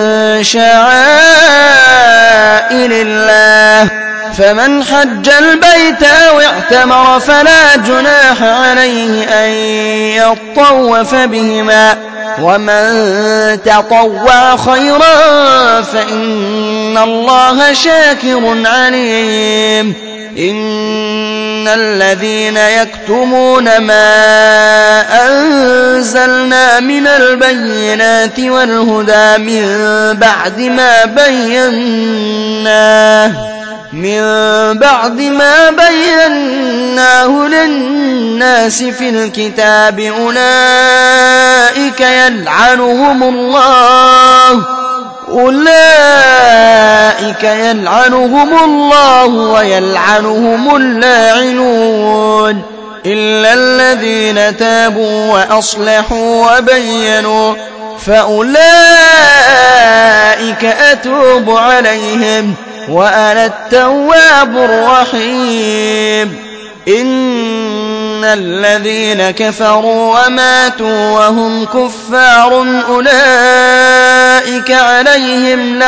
شعائر الله فمن حج البيت أو اعتمر فلا جناح عليه أن يطوف بهما ومن تطوع خيرا فإن الله شاكر عليم إن الذين يكتمون ما أنزلنا من البينات والهدى من بعد ما بيناه للناس في الكتاب أولئك يلعنهم الله ويلعنهم اللاعنون إلا الذين تابوا وأصلحوا وبينوا فأولئك أتوب عليهم وأنا التواب الرحيم إن الذين كفروا وماتوا وهم كفار أولئك عليهم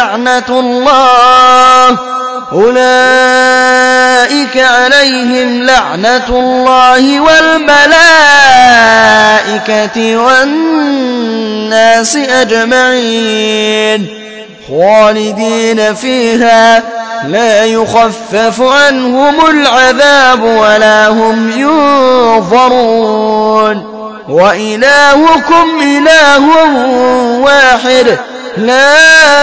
لعنة الله والملائكة والناس أجمعين خالدين فيها لا يخفف عنهم العذاب ولا هم ينظرون وإلهكم إله واحد لا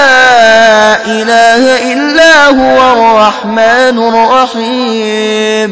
إله إلا هو الرحمن الرحيم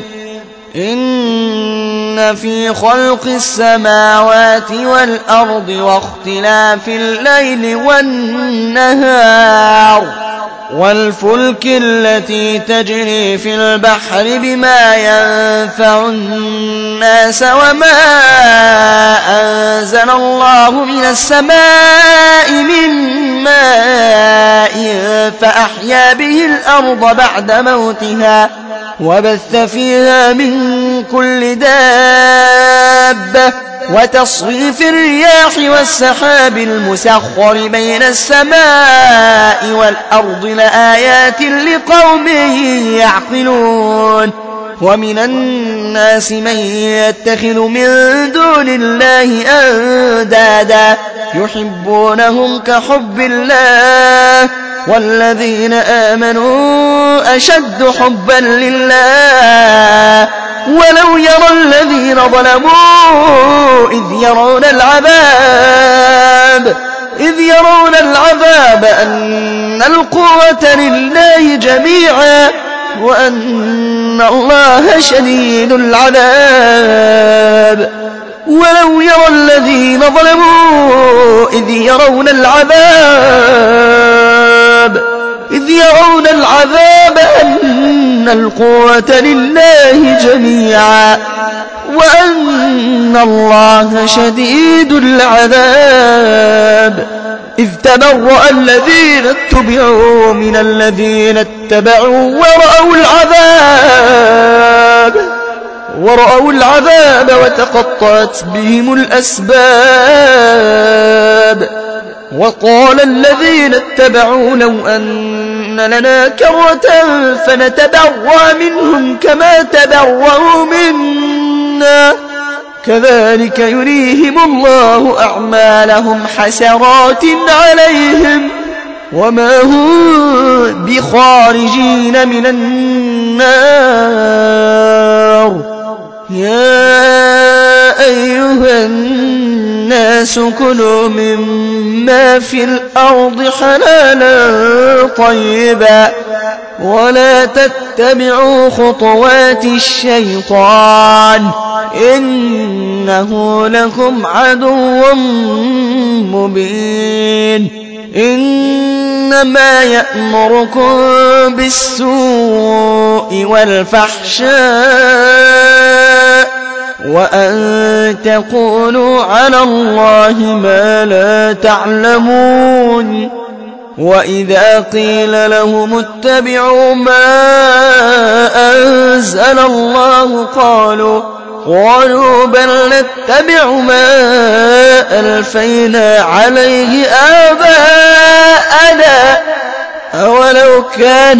إن في خلق السماوات والأرض واختلاف الليل والنهار والفلك التي تجري في البحر بما ينفع الناس وما أنزل الله من السماء من ماء فأحيا به الأرض بعد موتها وبث فيها من كل دابة وتصريف الرياح والسحاب المسخر بين السماء والأرض لآيات لقوم يعقلون ومن الناس من يتخذ من دون الله أندادا يحبونهم كحب الله والذين آمنوا أشد حبا لله ولو يرى الذين ظلموا إذ يرون العذاب أن القوة لله جميعا وأن الله شديد العذاب ولو يرى الذين ظلموا إذ يرون العذاب أن القوة لله جميعا وأن الله شديد العذاب إذ تبرأ الذين اتبعوا من الذين اتبعوا ورأوا العذاب وتقطعت بهم الأسباب وقال الذين اتبعوا لو أن لنا كرة فنتبرأ منهم كما تبرأوا منا كذلك يريهم الله أعمالهم حسرات عليهم وما هم بخارجين من النار يا أيها الناس كلوا مما في الأرض حلالا طيبا ولا تتبعوا خطوات الشيطان إنه لكم عدو مبين إنما يأمركم بالسوء والفحشاء وأن تقولوا على الله ما لا تعلمون وإذا قيل لهم اتبعوا ما أنزل الله قالوا بل نتبع ما ألفينا عليه آباءنا أولو كان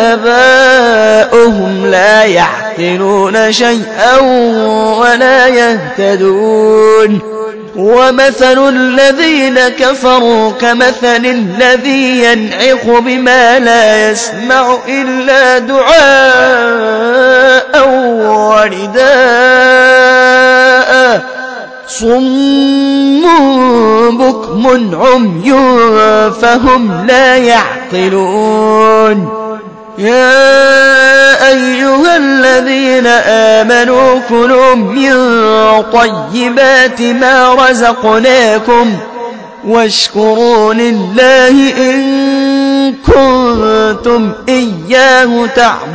آباؤهم لا يعقلون شيئا ولا يهتدون ومثل الذين كفروا كمثل الذي ينعق بما لا يسمع إلا دعاء ونداء صم بكم عمي فهم لا يعقلون يا أيها الذين آمنوا كلوا من طيبات ما رزقناكم واشكروا لله إن كنتم إياه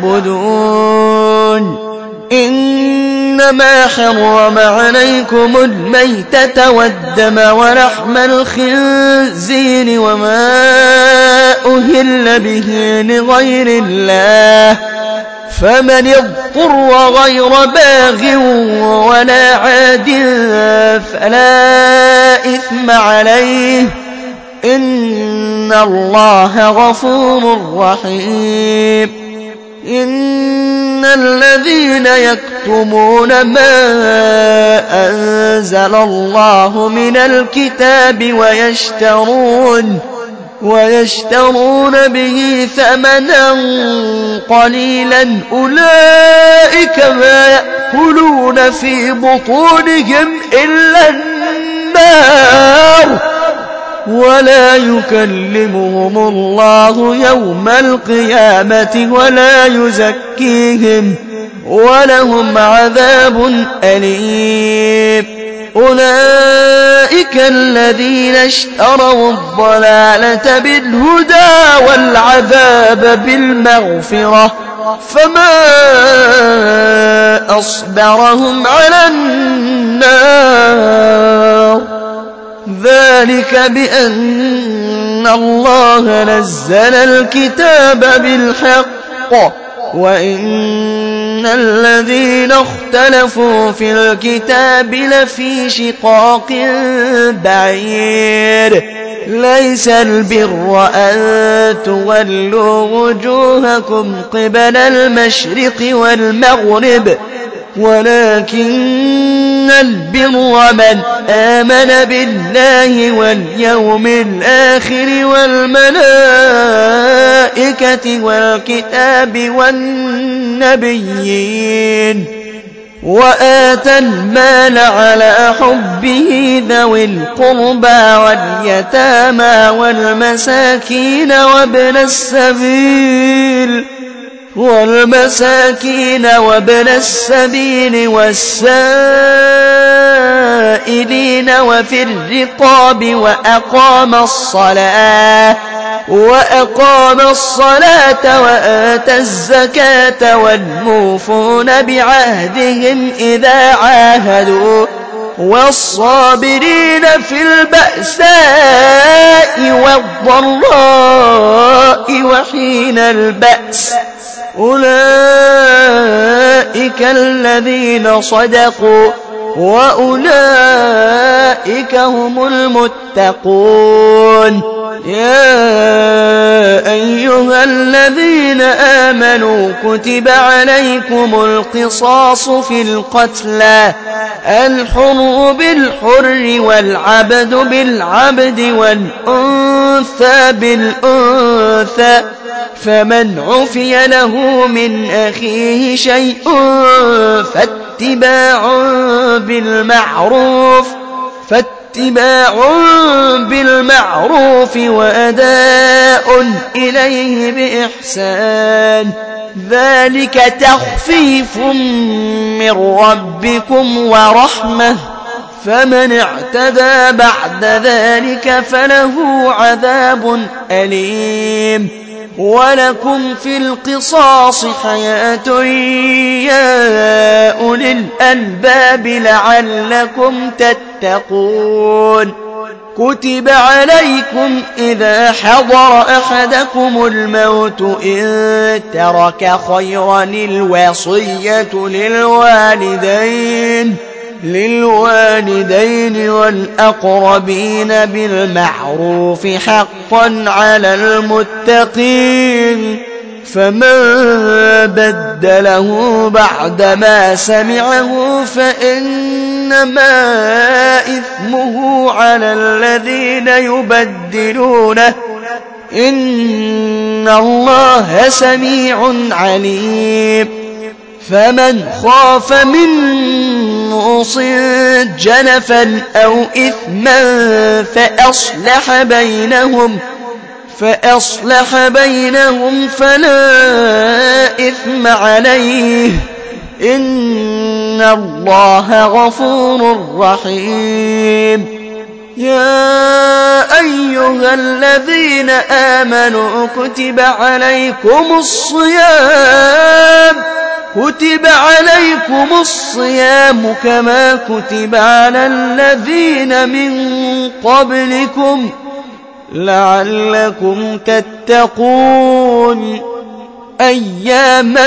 تعبدون إنما حرم عليكم الميتة والدم ولحم الخنزير وما أهل به لغير الله فمن اضطر غير باغ ولا عاد فلا إثم عليه إن الله غفور رحيم إن الذين يكتمون ما أنزل الله من الكتاب ويشترون به ثمنا قليلا أولئك ما يأكلون في بطونهم إلا النار ولا يكلمهم الله يوم القيامة ولا يزكيهم ولهم عذاب أليم أولئك الذين اشتروا الضلالة بالهدى والعذاب بالمغفرة فما أصبرهم على النار ذلك بأن الله نزل الكتاب بالحق وإن الذين اختلفوا في الكتاب لفي شقاق بعيد ليس البر أن تولوا وجوهكم قبل المشرق والمغرب ولكن البر من آمن بالله واليوم الآخر والملائكة والكتاب والنبيين وآتى المال على حبه ذوي القربى واليتامى والمساكين وابن السبيل والسائلين وفي الرقاب وأقام الصلاة وآتى الزكاة والموفون بعهدهم إذا عاهدوا والصابرين في البأساء والضراء وحين البأس أولئك الذين صدقوا وأولئك هم المتقون يا أيها الذين آمنوا كتب عليكم القصاص في القتلى الحر بالحر والعبد بالعبد والأنثى بالأنثى فمن عفي له من أخيه شيء فاتباع بالمعروف وأداء إليه بإحسان ذلك تخفيف من ربكم ورحمة فمن اعتدى بعد ذلك فله عذاب أليم ولكم في القصاص حياة يا أولي الألباب لعلكم تتقون كتب عليكم إذا حضر أحدكم الموت إن ترك خيرا الوصية للوالدين والأقربين بالمعروف حقا على المتقين فمن بدله بعدما سمعه فإنما إثمه على الذين يبدلونه إن الله سميع عليم فمن خاف من موص جنفا أو إثما فأصلح بينهم فلا إثم عليه إن الله غفور رحيم يا أيها الذين آمنوا كتب عليكم الصيام كما كتب على الذين من قبلكم لعلكم تتقون أياما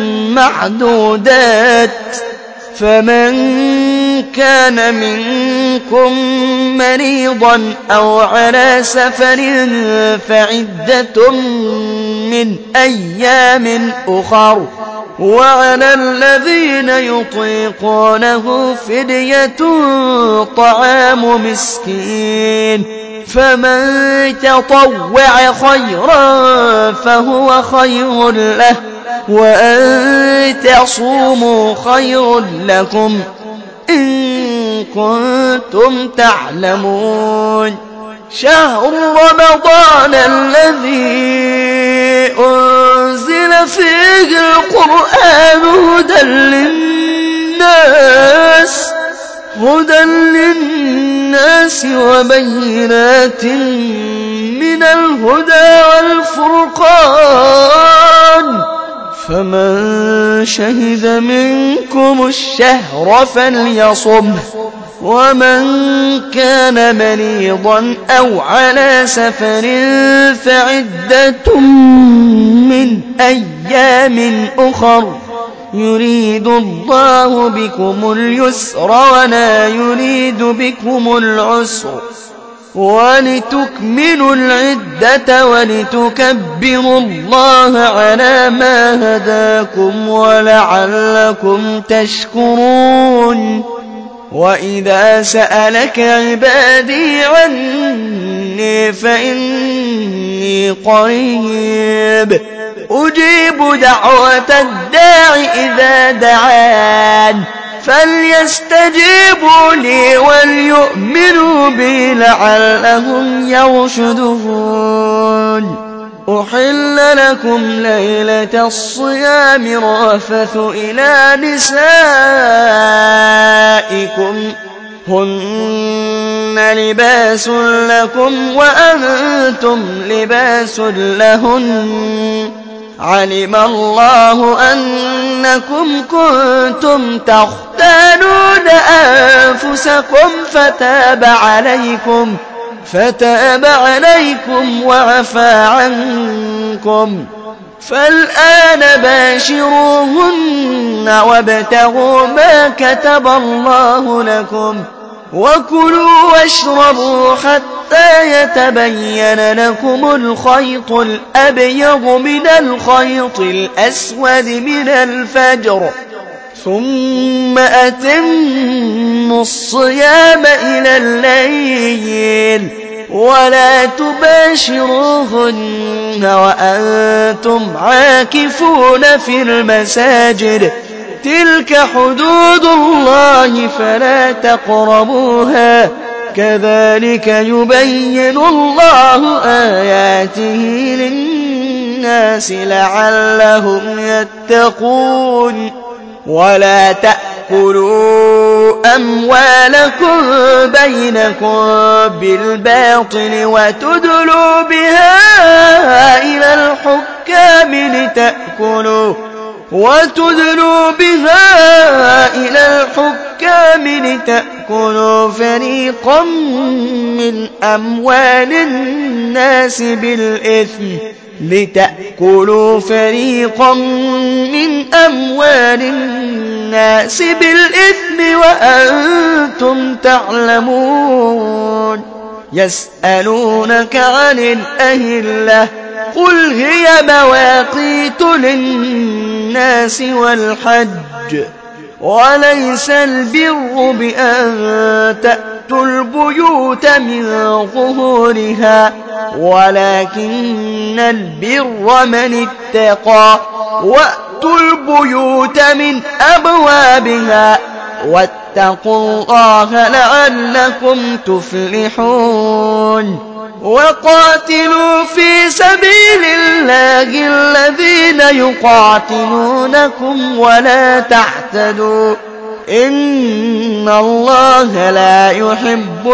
معدودات فمن كان منكم مريضا أو على سفر فعدة من أيام أخر وعلى الذين يطيقونه فدية طعام مسكين فمن تطوع خيرا فهو خير له وأن تصوموا خير لكم إن كنتم تعلمون. شهر رمضان الذي أنزل فيه القرآن هدى للناس وبينات من الهدى والفرقان، فمن شهد منكم الشهر فليصمه، ومن كان مريضا أو على سفر فعدة من أيام أخر، يريد الله بكم اليسر ولا يريد بكم العسر، ولتكملوا العدة ولتكبروا الله على ما هداكم ولعلكم تشكرون. وإذا سألك عبادي عني فإني قريب أجيب دعوة الداع إذا دعان، فليستجيبوا لي وليؤمنوا بي لعلهم يرشدون. أحل لكم ليلة الصيام الرفث إلى نسائكم هن لباس لكم وأنتم لباس لهن، علم الله أنكم كنتم تختانون أنفسكم فتاب عليكم وعفى عنكم، فالآن باشروهن وابتغوا ما كتب الله لكم، وكلوا واشربوا حتى يتبين لكم الخيط الأبيض من الخيط الأسود من الفجر، ثم أتموا الصيام إلى الليل، ولا تباشروهن وأنتم عاكفون في المساجد، تلك حدود الله فلا تقربوها، كذلك يبين الله آياته للناس لعلهم يتقون. ولا تأكلوا أموالكم بينكم بالباطل وتدلوا بها إلى الحكام لتأكلوا فريقا من أموال الناس بالإثم وأنتم تعلمون. يسألونك عن الأهلة قل هي مواقيت للناس والحج، وليس البر بأن تأتوا البيوت من ظهورها، ولكن البر من اتقى، وأتوا البيوت من أبوابها، واتقوا الله لعلكم تفلحون. وقاتلوا في سبيل الله الذين يقاتلونكم ولا تعتدوا، إن الله لا يحب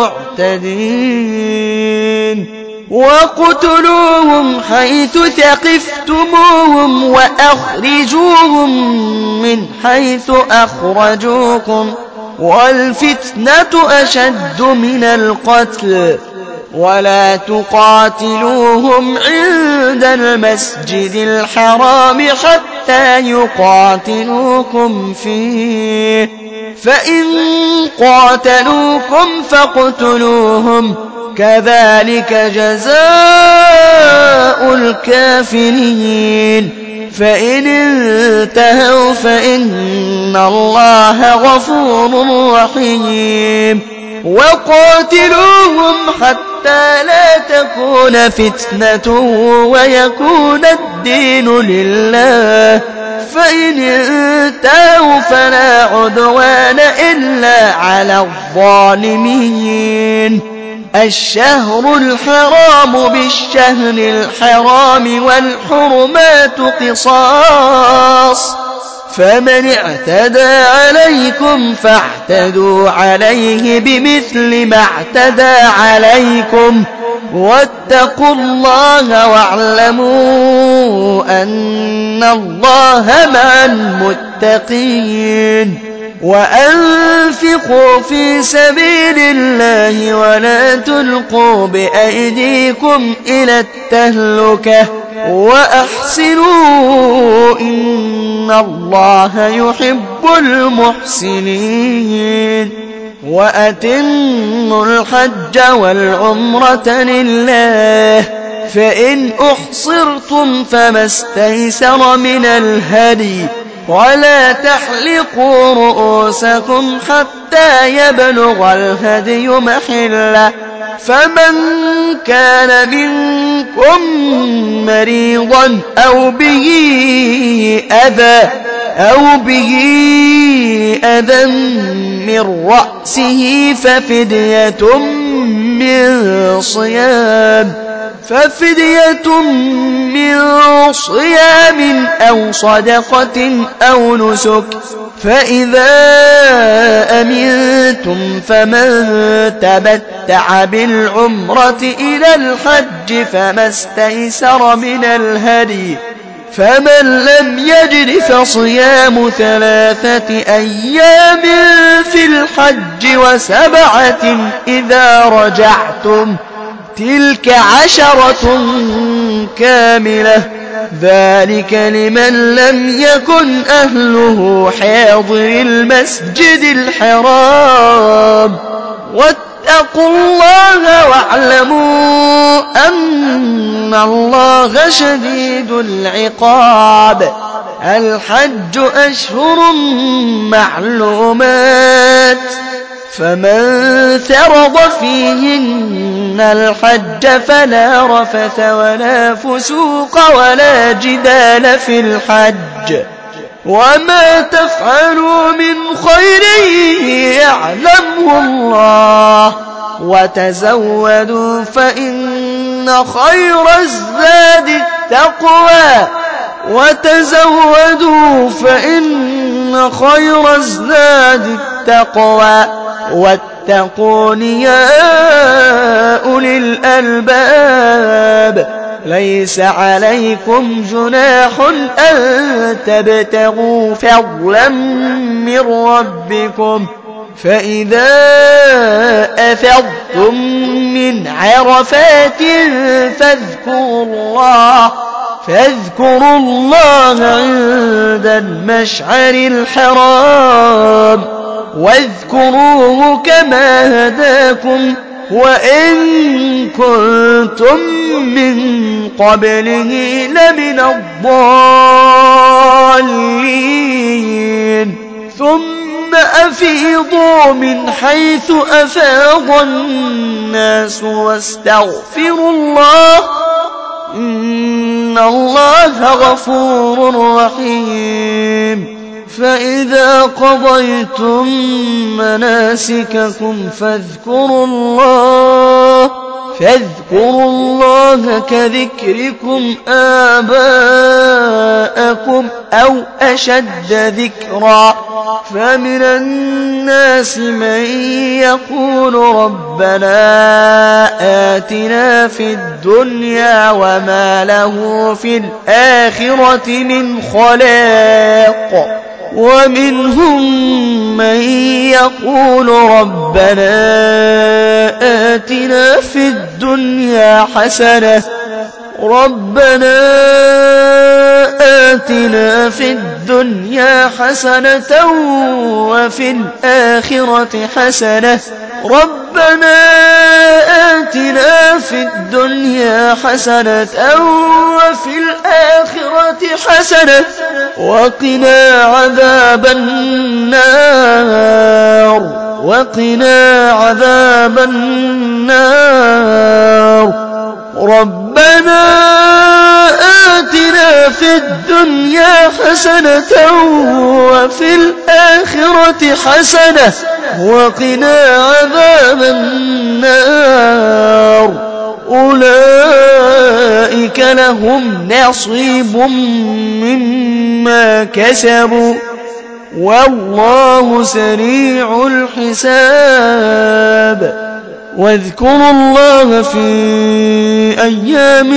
المعتدين. وقتلوهم حيث ثقفتموهم وأخرجوهم من حيث أخرجوكم، والفتنة أشد من القتل، ولا تقاتلوهم عند المسجد الحرام حتى يقاتلوكم فيه، فإن قاتلوكم فاقتلوهم، كذلك جزاء الكافرين. فإن انتهوا فإن الله غفور رحيم. وقاتلوهم حتى لا تكون فتنة ويكون الدين لله، فإن انتهوا فلا عدوان إلا على الظالمين. الشهر الحرام بالشهر الحرام والحرمات قصاص، فمن اعتدى عليكم فاعتدوا عليه بمثل ما اعتدى عليكم، واتقوا الله واعلموا أن الله مع المتقين. وأنفقوا في سبيل الله ولا تلقوا بأيديكم إلى التهلكة وأحسنوا إن الله يحب المحسنين. وأتموا الحج والعمرة لله، فإن أحصرتم فما استيسر من الهدي، ولا تحلقوا رؤوسكم حتى يبلغ الهدي محله، فمن كان منكم مريضا أو به أذى من رأسه ففدية من صيام أو صدقة أو نسك، فإذا أمنتم فمن تمتع بالعمرة إلى الحج فما استيسر من الهدي، فمن لم يجد فصيام 3 أيام في الحج و7 إذا رجعتم، تلك 10 كاملة، ذلك لمن لم يكن أهله حاضر المسجد الحرام. واتقوا الله واعلموا أن الله شديد العقاب. الحج أشهر معلومات، فمن فرض فيهن الحج فلا رفث ولا فسوق ولا جدال في الحج، وما تفعلوا من خير يعلمه الله، وتزودوا فإن خير الزاد التقوى، واتقون يا أولي الألباب. ليس عليكم جناح أن تبتغوا فضلا من ربكم، فإذا أفضتم من عرفات فاذكروا الله عند المشعر الحرام، واذكروه كما هداكم وإن كنتم من قبله لمن الضالين. ثم أفيضوا من حيث أفاض الناس واستغفروا الله إن الله غفور رحيم. فإذا قضيتم مناسككم فاذكروا الله كذكركم آباءكم أو أشد ذكرا. فمن الناس من يقول ربنا آتنا في الدنيا وما له في الآخرة من خلاق، ومنهم من يقول ربنا آتنا في الدنيا حسنة وفي الآخرة حسنة وقنا عذاب النار. ربنا آتنا في الدنيا حسنة وفي الآخرة حسنة وقنا عذاب النار أولئك لهم نصيب مما كسبوا والله سريع الحساب واذكروا الله في أيام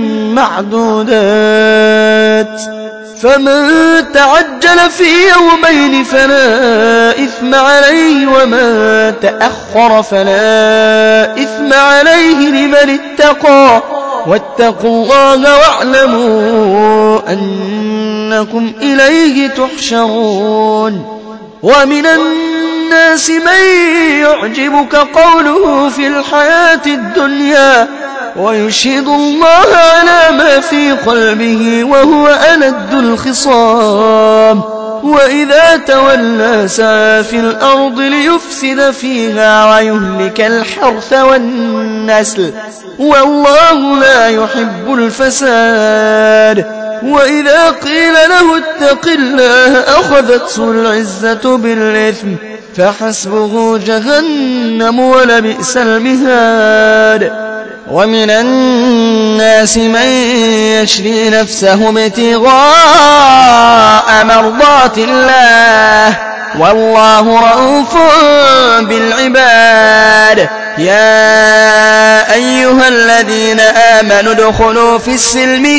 معدودات فمن تعجل في يومين فلا إثم عليه ومن تأخر فلا إثم عليه لمن اتقى واتقوا الله واعلموا أنكم إليه تحشرون ومن الناس من يعجبك قوله في الحياة الدنيا ويشهد الله على ما في قلبه وهو ألد الخصام وإذا تولى سعى في الأرض ليفسد فيها ويهلك الحرث والنسل والله لا يحب الفساد وإذا قيل له اتق الله أخذته العزة بالإثم فحسبه جهنم ولبئس المهاد ومن الناس من يشري نفسه ابتغاء مرضات الله والله رؤوف بالعباد يا أيها الذين آمنوا ادخلوا في السلم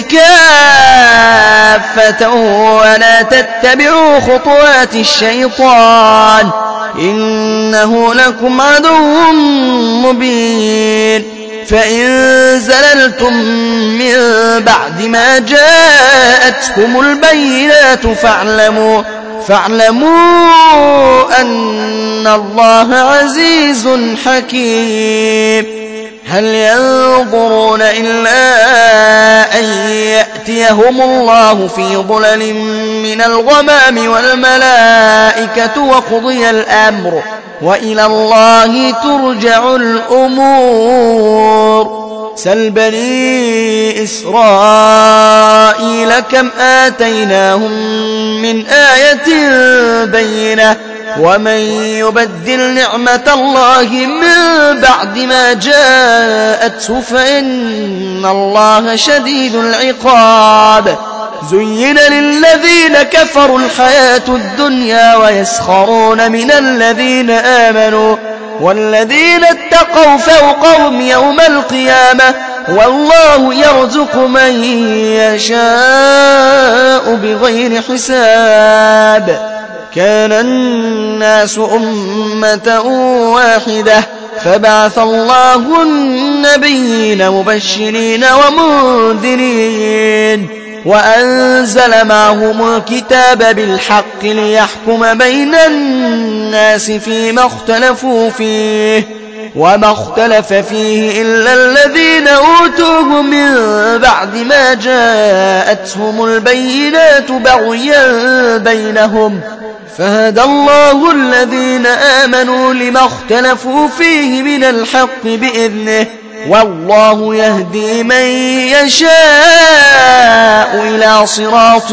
كافة ولا تتبعوا خطوات الشيطان إنه لكم عدو مبين فإن زللتم من بعد ما جاءتكم البينات فاعلموا أن الله عزيز حكيم هل ينظرون إلا أن يأتيهم الله في ظلل من الغمام والملائكة وقضي الأمر وإلى الله ترجع الأمور سل بني إسرائيل كم آتيناهم من آية بينة ومن يبدل نعمة الله من بعد ما جاءته فإن الله شديد العقاب زين للذين كفروا الحياة الدنيا ويسخرون من الذين آمنوا والذين اتقوا فوقهم يوم القيامة والله يرزق من يشاء بغير حساب كان الناس أمة واحدة فبعث الله النبيين مبشرين ومنذرين وأنزل معهم الكتاب بالحق ليحكم بين الناس فيما اختلفوا فيه وما اختلف فيه إلا الذين أوتوه من بعد ما جاءتهم البينات بغيا بينهم فهدى الله الذين آمنوا لما اختلفوا فيه من الحق بإذنه والله يهدي من يشاء إلى صراط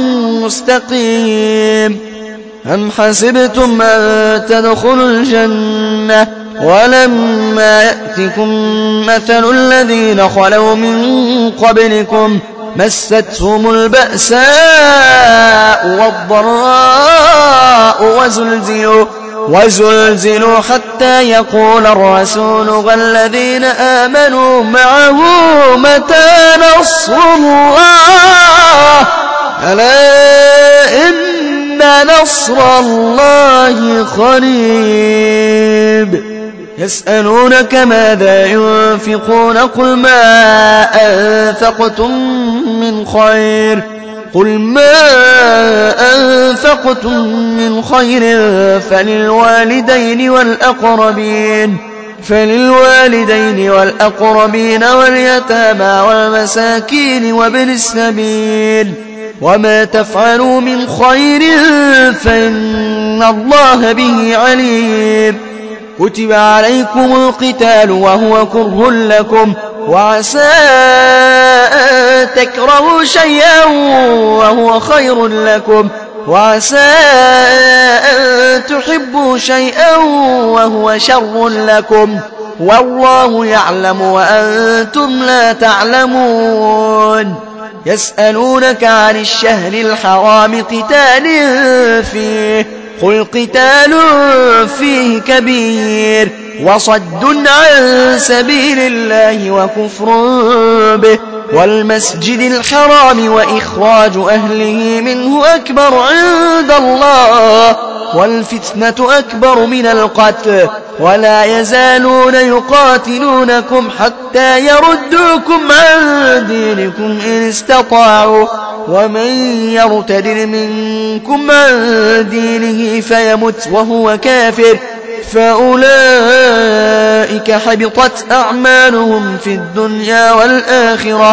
مستقيم أم حسبتم أن تدخلوا الجنة ولما يأتكم مثل الذين خلوا من قبلكم مستهم البأساء والضراء وزلزلوا حتى يقول الرسول والذين آمنوا معه متى نصر الله ألا إن نصر الله قريب يسألونك ماذا ينفقون قل ما أنفقتم من خير فللوالدين والأقربين واليتامى والمساكين وابن السبيل وما تفعلوا من خير فإن الله به عليم كتب عليكم القتال وهو كره لكم وعسى أن تكرهوا شيئا وهو خير لكم وعسى أن تحبوا شيئا وهو شر لكم والله يعلم وأنتم لا تعلمون يسألونك عن الشهر الحرام قتال فيه قل قتال فيه كبير وصد عن سبيل الله وكفر به والمسجد الحرام وإخراج أهله منه أكبر عند الله والفتنة أكبر من القتل ولا يزالون يقاتلونكم حتى يردوكم عن دينكم إن استطاعوا ومن يرتد منكم عن دينه فيمت وهو كافر فأولئك حبطت أعمالهم في الدنيا والآخرة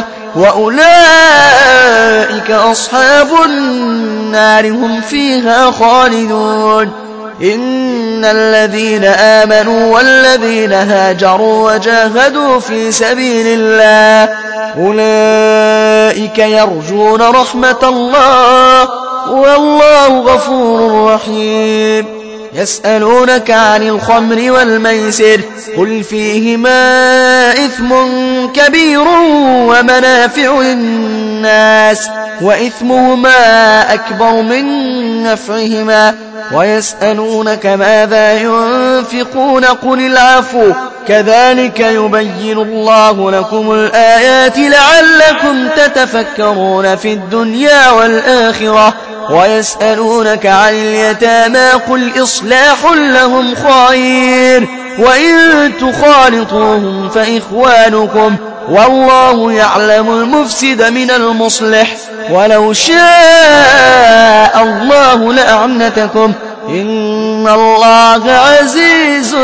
وأولئك أصحاب النار هم فيها خالدون إن الذين آمنوا والذين هاجروا وجاهدوا في سبيل الله أولئك يرجون رحمة الله والله غفور رحيم يسألونك عن الخمر والميسر قل فيهما إثم كبير ومنافع للناس وإثمهما أكبر من نفعهما ويسألونك ماذا ينفقون قل العفو كذلك يبين الله لكم الآيات لعلكم تتفكرون في الدنيا والآخرة ويسألونك عن اليتامى قل إصلاح لهم خير وإن تخالطوهم فإخوانكم والله يعلم المفسد من المصلح ولو شاء الله لأعنتكم إن الله عزيز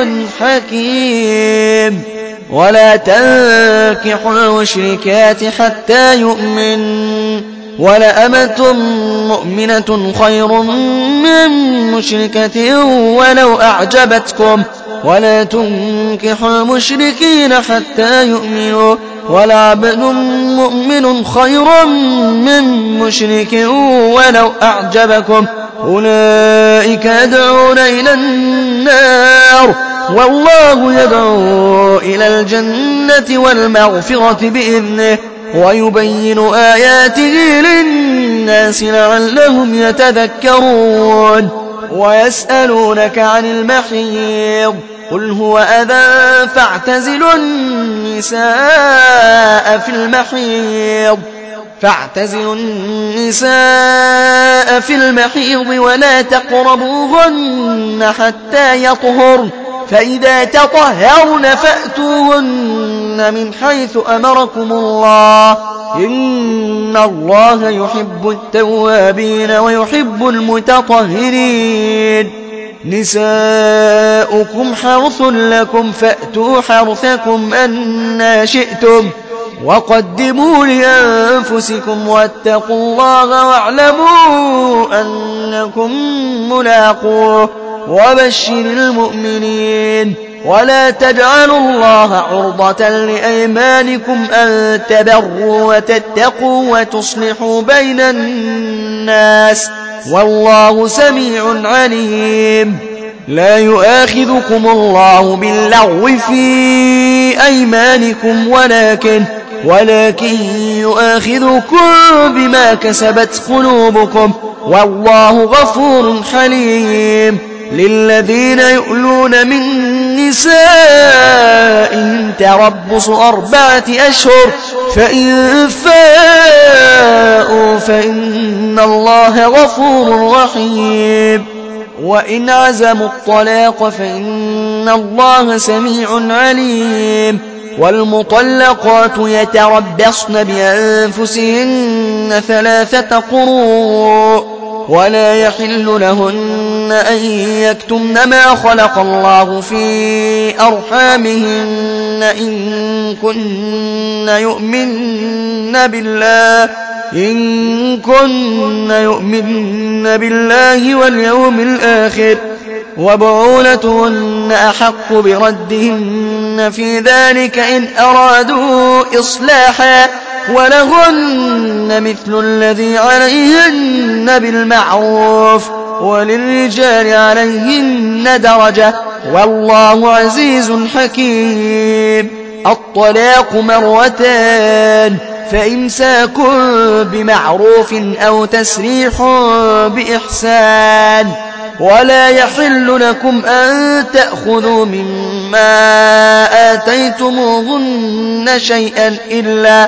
حكيم ولا تنكحوا المشركات حتى يؤمن ولأمة مؤمنة خير من مشركة ولو أعجبتكم ولا تنكحوا المشركين حتى يؤمنوا ولعبد مؤمن خير من مشرك ولو أعجبكم أولئك يدعون إلى النار والله يدعو إلى الجنة والمغفرة بإذنه ويبين آياته للناس لعلهم يتذكرون ويسألونك عن المحيض قل هو أذى فاعتزلوا النساء في المحيض ولا تقربوهن حتى يطهرن فإذا تطهرن فأتوهن من حيث أمركم الله إن الله يحب التوابين ويحب المتطهرين نساؤكم حرث لكم فأتوا حرثكم أنى شئتم وقدموا لأنفسكم واتقوا الله واعلموا أنكم ملاقوه وبشر المؤمنين ولا تجعلوا الله عرضة لأيمانكم أن تبروا وتتقوا وتصلحوا بين الناس والله سميع عليم لا يؤاخذكم الله باللغو في أيمانكم ولكن يؤاخذكم بما كسبت قلوبكم والله غفور حليم للذين يؤلون من نسائهم تربص 4 أشهر فإن فاءوا فإن الله غفور رحيم وإن عزموا الطلاق فإن الله سميع عليم والمطلقات يتربصن بأنفسهن 3 قروء ولا يحل لهن أن يكتمن ما خلق الله في أرحامهن إن كن يؤمن بالله واليوم الآخر وبعولتهن أحق بردهن إن في ذلك إن أرادوا إصلاحا ولهن مثل الذي عليهن بالمعروف وللرجال عليهن درجة والله عزيز حكيم. الطلاق مرتان فإمساك بمعروف أو تسريح بإحسان ولا يحل لكم أن تأخذوا مما آتيتموهن شيئا إلا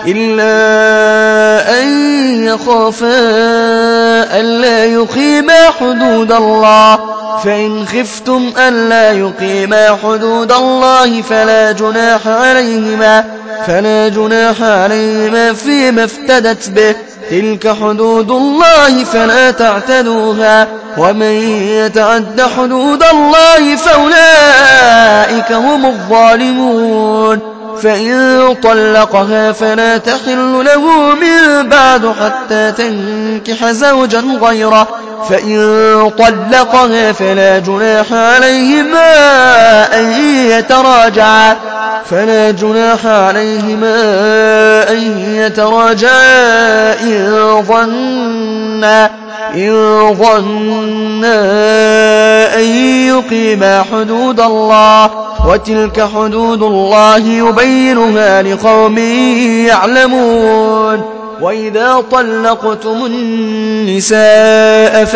أن يخافا ألا يقيما حدود الله فإن خفتم ألا يقيما حدود الله فلا جناح عليهما فيما افتدت به تلك حدود الله فلا تعتدوها ومن يتعد حدود الله فأولئك هم الظالمون. فإن طلقها فلا تحل له من بعد حتى تنكح زوجا غيره فإن طلقها فلا جناح عليهما أن يتراجعا إن ظنا أن يقيما حدود الله وتلك حدود الله يبينها لقوم يعلمون. وإذا طلقتم النساء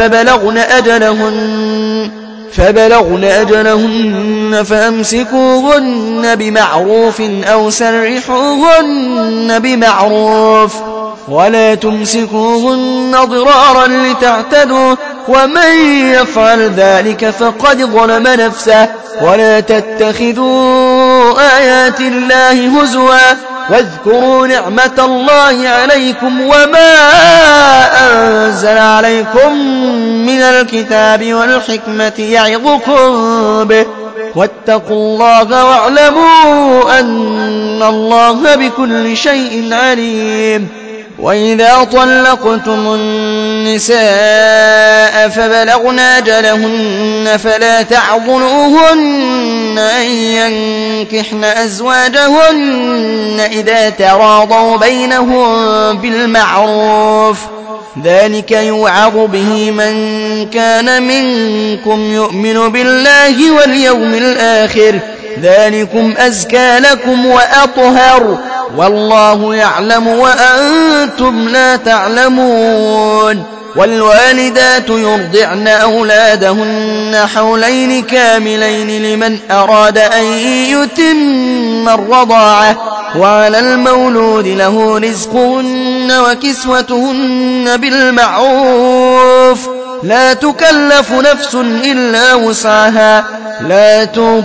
فبلغن أجلهن فأمسكوهن بمعروف أو سرحوهن بمعروف ولا تمسكوهن ضرارا لتعتدوا ومن يفعل ذلك فقد ظلم نفسه. ولا تتخذوا آيات الله هزوا واذكروا نعمة الله عليكم وما أنزل عليكم من الكتاب والحكمة يعظكم به واتقوا الله واعلموا أن الله بكل شيء عليم. وإذا طلقتم النساء فبلغن أجلهن فلا تعضلوهن أن ينكحن أزواجهن إذا تراضوا بينهم بالمعروف ذلك يوعظ به من كان منكم يؤمن بالله واليوم الآخر ذلكم أزكى لكم وأطهر والله يعلم وأنتم لا تعلمون. والوالدات يرضعن أولادهن حولين كاملين لمن أراد أن يتم الرضاعة وعلى المولود له رزقهن وكسوتهن بالمعروف لا تكلف نفس إلا وسعها لا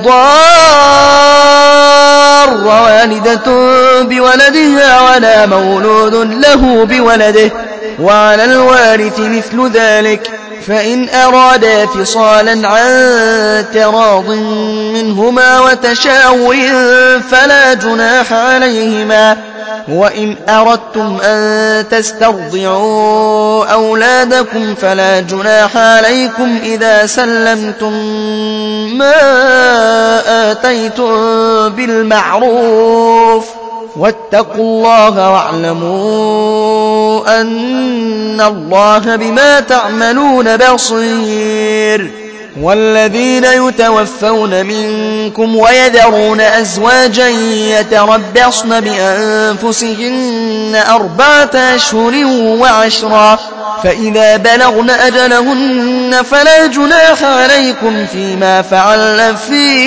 تضار والدة بولدها ولا مولود له بولده وعلى الوارث مثل ذلك فإن أرادا فصالا عن تراض منهما وتشاور فلا جناح عليهما. وإن أردتم أن تسترضعوا أولادكم فلا جناح عليكم إذا سلمتم ما آتيتم بالمعروف واتقوا الله واعلموا أن الله بما تعملون بصير. والذين يتوفون منكم ويذرون أزواجا يتربصن بأنفسهن 4 أشهر و10 فإذا بلغن أجلهن فلا جناح عليكم فيما فعلن في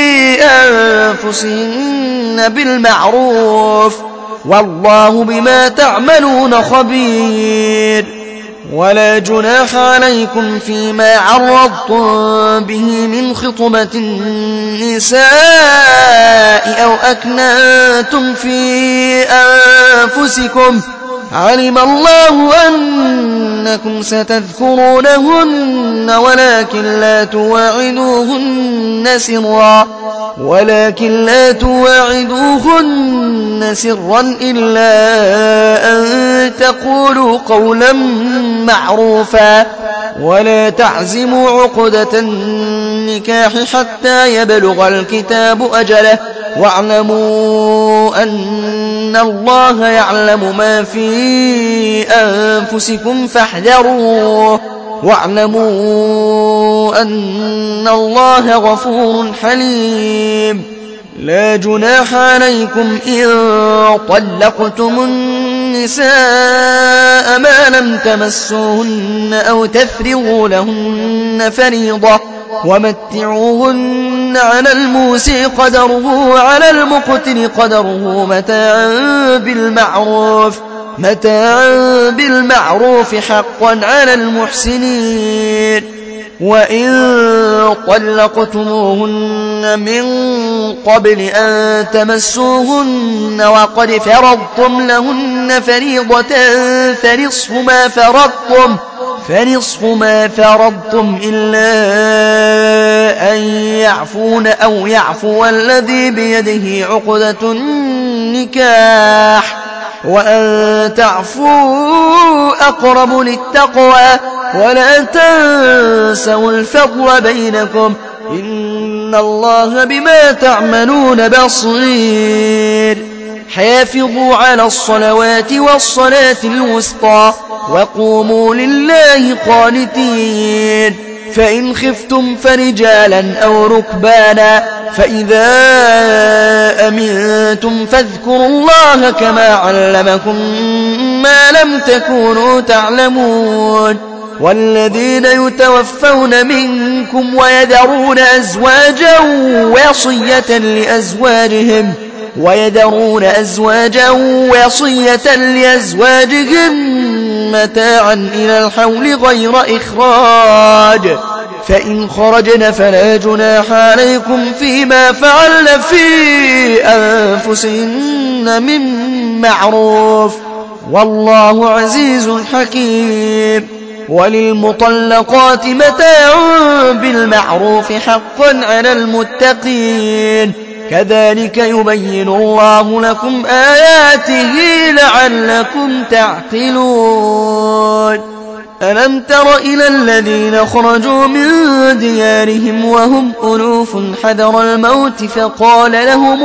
أنفسهن بالمعروف والله بما تعملون خبير. ولا جناح عليكم فيما عرضتم به من خطبة النساء أو أكننتم في أنفسكم علم الله أنكم ستذكرونهن ولكن لا تواعدوهن سرا إلا أن تقولوا قولا معروفا ولا تعزموا عقدة النكاح حتى يبلغ الكتاب أجله واعلموا أن الله يعلم ما في أنفسكم فاحذروه واعلموا أن الله غفور حليم. لا جناح عليكم إن طلقتم النساء ما لم تمسوهن أو تفرضوا لهن فريضة ومتعوهن على الموسع قدره وعلى المقتر قدره متاعا بالمعروف حقا على المحسنين. وإن طلقتموهن من قبل أن تمسوهن وقد فرضتم لهن فريضة فنصف ما فرضتم إلا أن يعفون أو يعفو الذي بيده عقدة النكاح وأن تعفوا أقرب للتقوى ولا تنسوا الفضل بينكم إن الله بما تعملون بصير. حافظوا على الصلوات والصلاة الوسطى وقوموا لله قانتين. فإن خفتم فرجالا أو ركبانا فإذا أمنتم فاذكروا الله كما علمكم ما لم تكونوا تعلمون. والذين يتوفون منكم ويذرون أزواجا وصية لأزواجهم متاعا إلى الحول غير إخراج فإن خرجن فلا جناح عليكم فيما فعلن في أنفسهن من معروف والله عزيز حكيم. وللمطلقات متاع بالمعروف حقا على المتقين كذلك يبين الله لكم آياته لعلكم تعقلون. ألم تر إلى الذين خرجوا من ديارهم وهم ألوف حذر الموت فقال لهم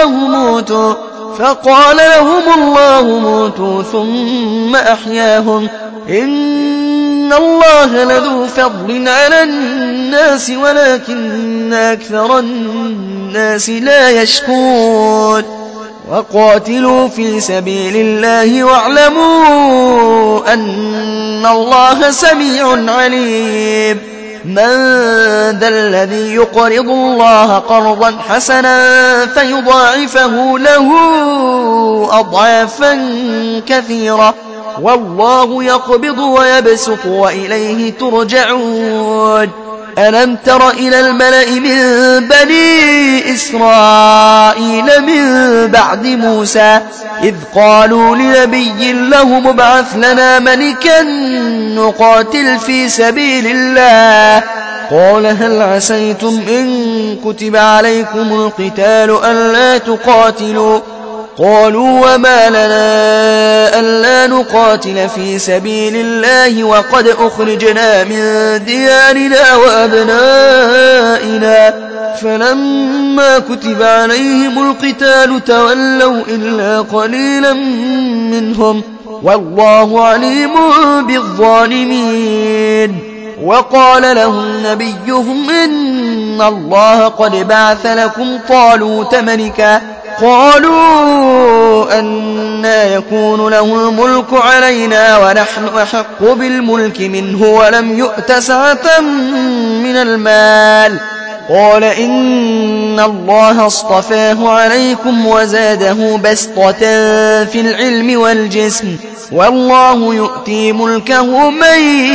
الله موتوا ثم أحياهم إن الله لذو فضل على الناس ولكن أكثر الناس لا يشكرون. وقاتلوا في سبيل الله واعلموا أن الله سميع عليم. من ذا الذي يقرض الله قرضا حسنا فيضاعفه له أضعافا كثيرة والله يقبض ويبسط وإليه ترجعون. ألم تر إلى الملأ من بني إسرائيل من بعد موسى إذ قالوا لنبي لهم ابعث لنا ملكا نقاتل في سبيل الله قال هل عسيتم إن كتب عليكم القتال ألا تقاتلوا قالوا وما لنا ألا نقاتل في سبيل الله وقد أخرجنا من ديارنا وأبنائنا فلما كتب عليهم القتال تولوا إلا قليلا منهم والله عليم بالظالمين. وقال لهم نبيهم إن الله قد بعث لكم طالوت ملكا قالوا أنى يكون له الملك علينا ونحن أحق بالملك منه ولم يؤت سعة من المال قال إن الله اصطفاه عليكم وزاده بسطة في العلم والجسم والله يؤتي ملكه من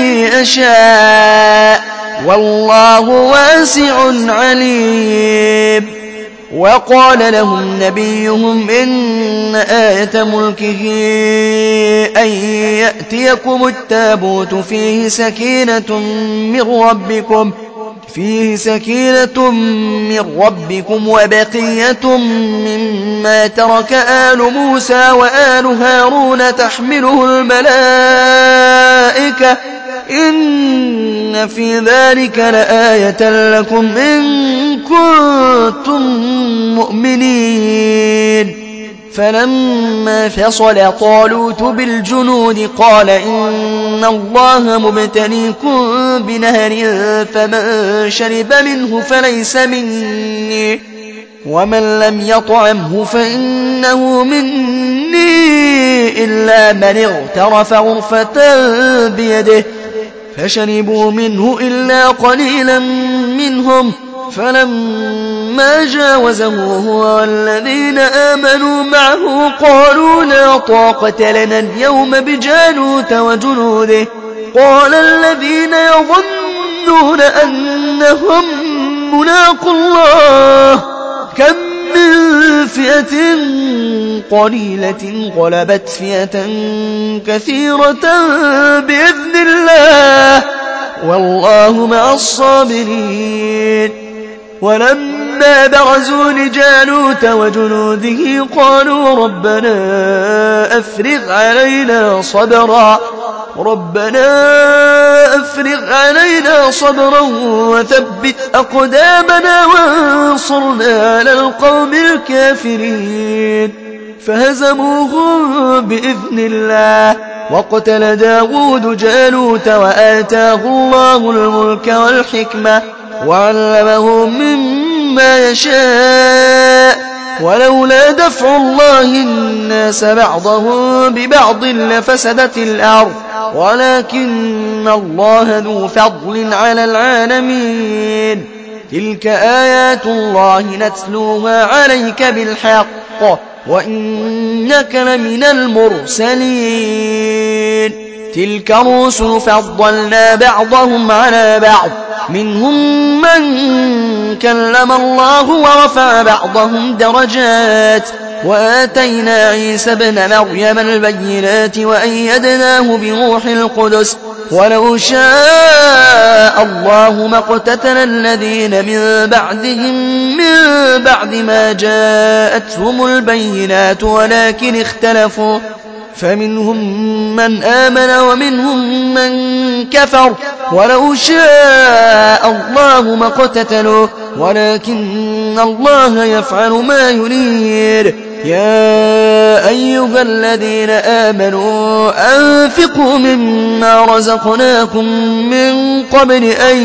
يشاء والله واسع عليم. وقال لهم نبيهم إن آية ملكه أن يأتيكم التابوت فيه سكينة من ربكم وبقية مما ترك آل موسى وآل هارون تحمله الملائكة إن في ذلك لآية لكم إن كنتم مؤمنين. فلما فصل طالوت بالجنود قال إن الله مبتليكم بنهر فمن شرب منه فليس مني ومن لم يطعمه فإنه مني إلا من اغترف غرفة بيده فشربوا منه إلا قليلا منهم. فلما جاوزه هو والذين آمنوا معه قالوا لا طاقة لنا اليوم بجالوت وجنوده. قال الذين يظنون أنهم ملاقوا الله كم من فئة قليلة غلبت فئة كثيرة بإذن الله والله مع الصابرين. ولما برزوا لجالوت وجنوده قالوا ربنا أفرغ علينا صبرا وثبت أقدامنا وانصرنا على القوم الكافرين. فهزموهم بإذن الله. وقتل داود جالوت وآتاه الله الملك والحكمة وعلمه مما يشاء ولولا دفع الله الناس بعضهم ببعض لفسدت الأرض ولكن الله ذو فضل على العالمين. تلك آيات الله نتلوها عليك بالحق وإنك لمن المرسلين. تلك الرسل فضلنا بعضهم على بعض منهم من كلم الله ورفع بعضهم درجات وآتينا عيسى ابن مريم البينات وأيدناه بروح القدس ولو شاء الله ما اقتتل الذين من بعدهم من بعد ما جاءتهم البينات ولكن اختلفوا فمنهم من آمن ومنهم من كفر ولو شاء الله ما اقتتلوا ولكن الله يفعل ما يريد. يا أيها الذين آمنوا أنفقوا مما رزقناكم من قبل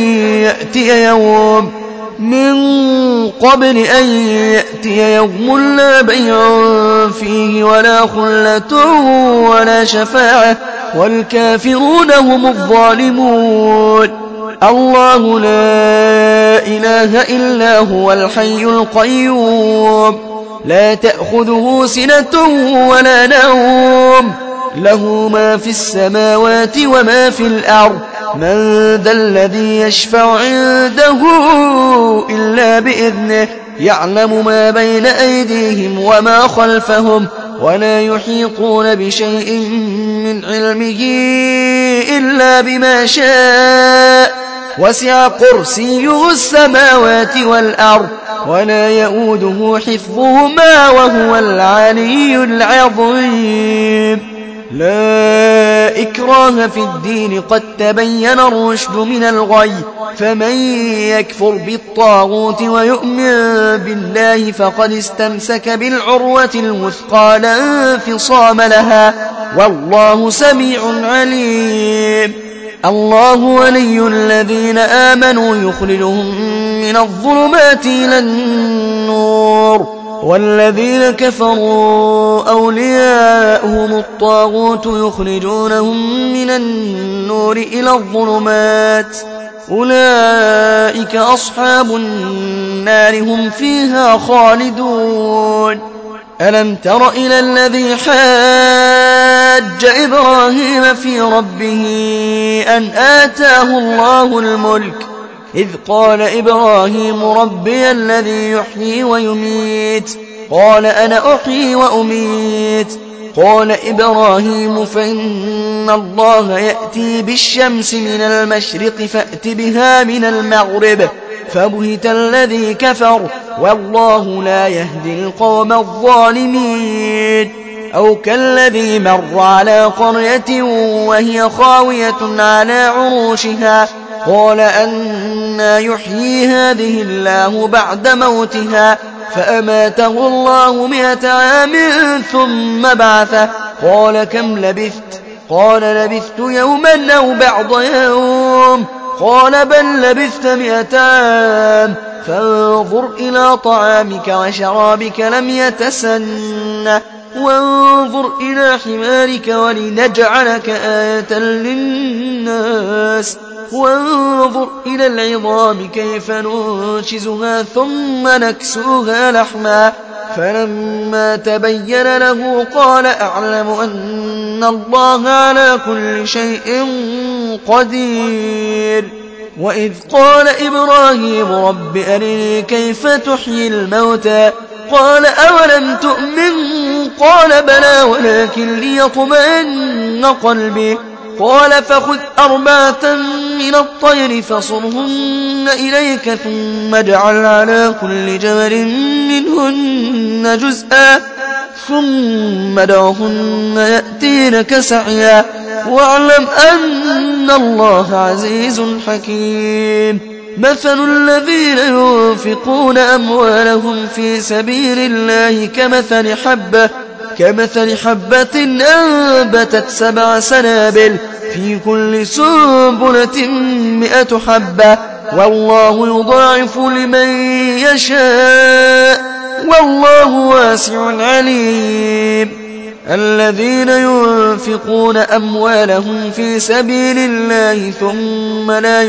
أن يأتي يوم لا بيع فيه ولا خلة ولا شفاعة والكافرون هم الظالمون. الله لا إله إلا هو الحي القيوم لا تأخذه سنة ولا نوم له ما في السماوات وما في الأرض من ذا الذي يشفع عنده إلا بإذنه يعلم ما بين أيديهم وما خلفهم ولا يحيطون بشيء من علمه إلا بما شاء وسع كرسيه السماوات والأرض ولا يؤوده حفظهما وهو العلي العظيم. لا إكراه في الدين قد تبين الرشد من الغي فمن يكفر بالطاغوت ويؤمن بالله فقد استمسك بالعروة الوثقى لا انفصام لها والله سميع عليم. الله ولي الذين آمنوا يخرجهم من الظلمات إلى النور والذين كفروا أولياؤهم الطاغوت يخرجونهم من النور إلى الظلمات أولئك أصحاب النار هم فيها خالدون. ألم تر إلى الذي حاج إبراهيم في ربه أن آتاه الله الملك إذ قال إبراهيم ربي الذي يحيي ويميت قال أنا أحيي وأميت قال إبراهيم فإن الله يأتي بالشمس من المشرق فأت بها من المغرب فبهت الذي كفر والله لا يهدي القوم الظالمين. أو كالذي مر على قرية وهي خاوية على عروشها قال أنى يحيي هذه الله بعد موتها فأماته الله 100 عام ثم بعثه قال كم لبثت قال لبثت يوما أو بعض يوم قال بل لبثت 100 عام فانظر إلى طعامك وشرابك لم يتسنه وانظر إلى حمارك ولنجعلك آية للناس وانظر إلى العظام كيف ننشزها ثم نكسوها لحما فلما تبين له قال أعلم أن الله على كل شيء قدير. وإذ قال إبراهيم رب أرني كيف تحيي الموتى قال أولم تؤمن قال بلى ولكن ليطمئن قلبي قال فخذ 4 من الطير فصرهن إليك ثم اجعل على كل جبل منهن جزءا ثم ادعهن يأتينك سعيا واعلم أن الله عزيز حكيم. مثل الذين ينفقون أموالهم في سبيل الله كمثل حبة أنبتت 7 سنابل في كل سنبلة 100 حبة والله يضاعف لمن يشاء والله واسع عليم. الذين ينفقون أموالهم في سبيل الله ثم لا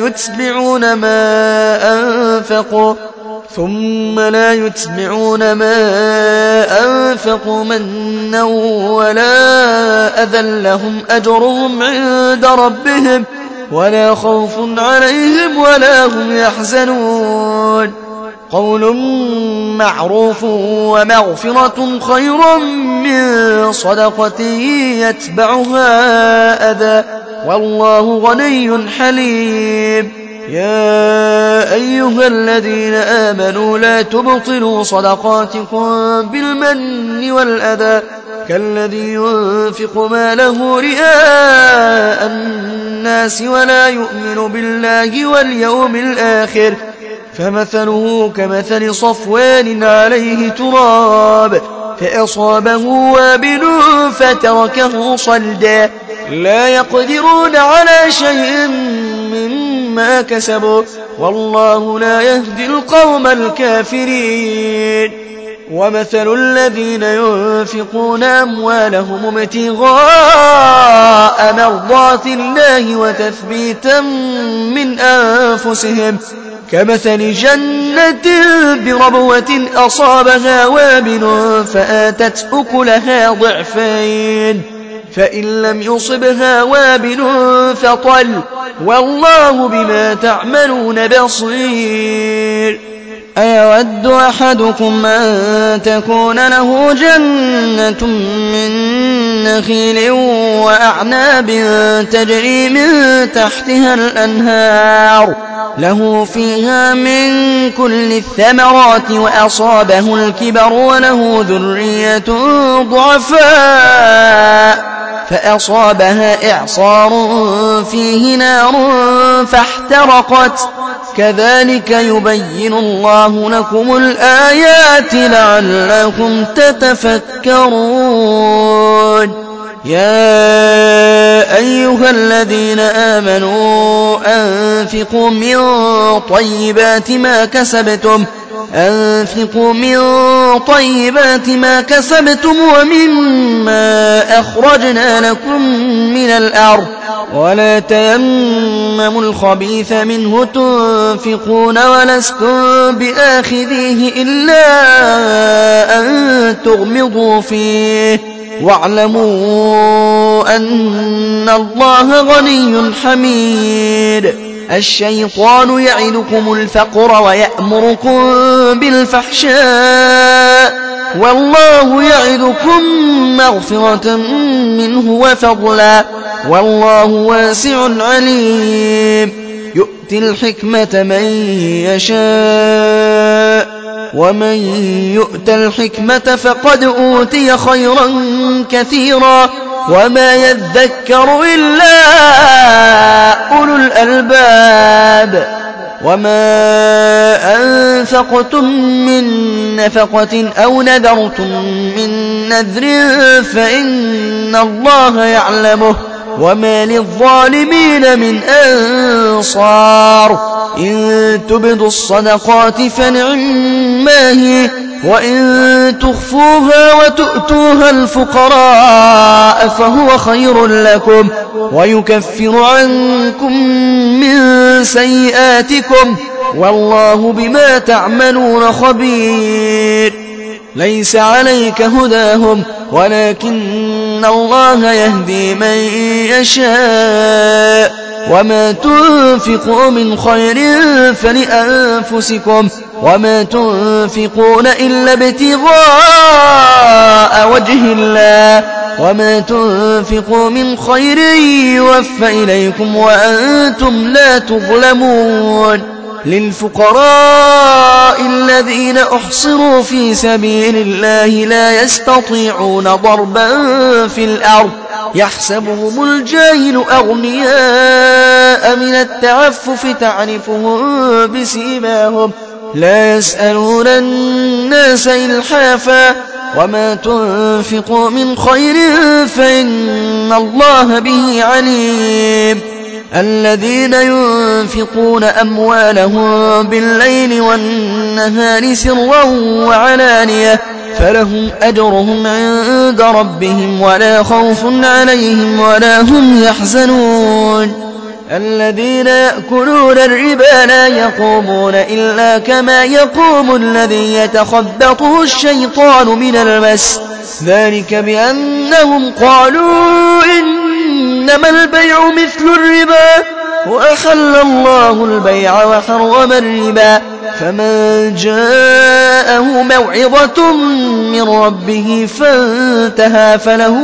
يتبعون ما أنفقوا منا ولا أذى لهم أجرهم عند ربهم ولا خوف عليهم ولا هم يحزنون. قول معروف ومغفرة خير من صدقة يتبعها أذى والله غني حليم. يا أيها الذين آمنوا لا تبطلوا صدقاتكم بالمن والأذى كالذي ينفق ماله رئاء الناس ولا يؤمن بالله واليوم الآخر فمثله كمثل صفوان عليه تراب فأصابه وابل فتركه صلدا لا يقدرون على شيء مما كسبوا والله لا يهدي القوم الكافرين. ومثل الذين ينفقون أموالهم ابتغاء مرضات الله وتثبيتا من أنفسهم كمثل جنة بربوة أصابها وابل فآتت أكلها ضعفين فإن لم يصبها وابل فطل والله بما تعملون بصير. أيود أحدكم أن تكون له جنة من نخيل وأعناب تجري من تحتها الأنهار له فيها من كل الثمرات وأصابه الكبر وله ذرية ضعفاء فأصابها إعصار فيه نار فاحترقت كذلك يبين الله لكم الآيات لعلكم تتفكرون. يا أيها الذين آمنوا أنفقوا من طيبات ما كسبتم ومما أخرجنا لكم من الأرض ولا تيمموا الخبيث منه تنفقون ولستم بآخذيه إلا أن تغمضوا فيه واعلموا أن الله غني حميد. الشيطان يعدكم الفقر ويأمركم بالفحشاء والله يعدكم مغفرة منه وفضلا والله واسع عليم. يؤتي الحكمة من يشاء ومن يؤت الحكمة فقد أوتي خيرا كثيرا وما يذكر إلا أولو الألباب وما أنفقتم من نفقة أو نذرتم من نذر فإن الله يعلمه وما للظالمين من أنصار إن تبدوا الصدقات فنعما هي وإن تخفوها وتؤتوها الفقراء فهو خير لكم ويكفر عنكم من سيئاتكم والله بما تعملون خبير ليس عليك هداهم ولكن الله يهدي من يشاء وما تنفقوا من خير فلأنفسكم وما تنفقون إلا ابتغاء وجه الله وما تنفقوا من خير يوفى إليكم وأنتم لا تظلمون للفقراء الذين أحصروا في سبيل الله لا يستطيعون ضربا في الأرض يحسبهم الجاهل أغنياء من التعفف تعرفهم بسيماهم لا يسألون الناس إلحافا وما تنفقوا من خير فإن الله به عليم الذين ينفقون أموالهم بالليل والنهار سرا وعلانية فلهم أجرهم عند ربهم ولا خوف عليهم ولا هم يحزنون الذين يأكلون الربا لا يقومون إلا كما يقوم الذي يتخبطه الشيطان من المس ذلك بأنهم قالوا إنما البيع مثل الربا وأحل الله البيع وحرم الربا فمن جاءه موعظة من ربه فانتهى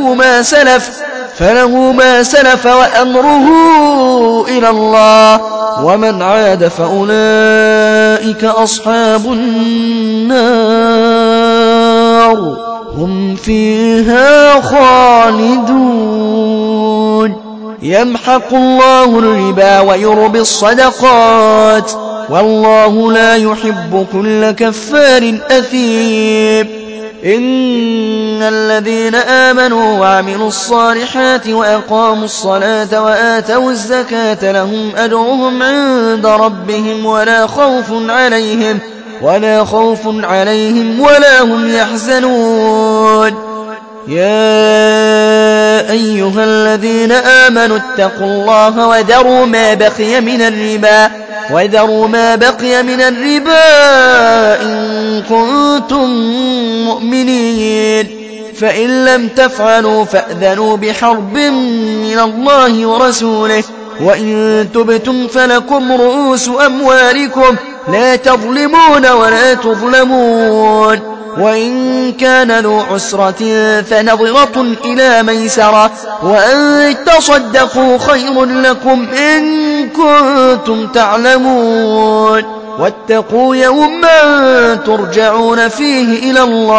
فله ما سلف وأمره إلى الله ومن عاد فأولئك أصحاب النار هم فيها خالدون يمحق الله الربا ويربي الصدقات والله لا يحب كل كفار أثيم إن الذين آمنوا وعملوا الصالحات وأقاموا الصلاة وآتوا الزكاة لهم أجرهم عند ربهم ولا خوف عليهم ولا هم يحزنون يا أيها الذين آمنوا اتقوا الله وذروا ما بقي من الربا إن كنتم مؤمنين فإن لم تفعلوا فأذنوا بحرب من الله ورسوله وإن تبتم فلكم رؤوس أموالكم لا تظلمون ولا تظلمون وإن كان ذو عسرة فنظرة إلى ميسرة وأن تصدقوا خير لكم إن كنتم تعلمون واتقوا يوما ترجعون فيه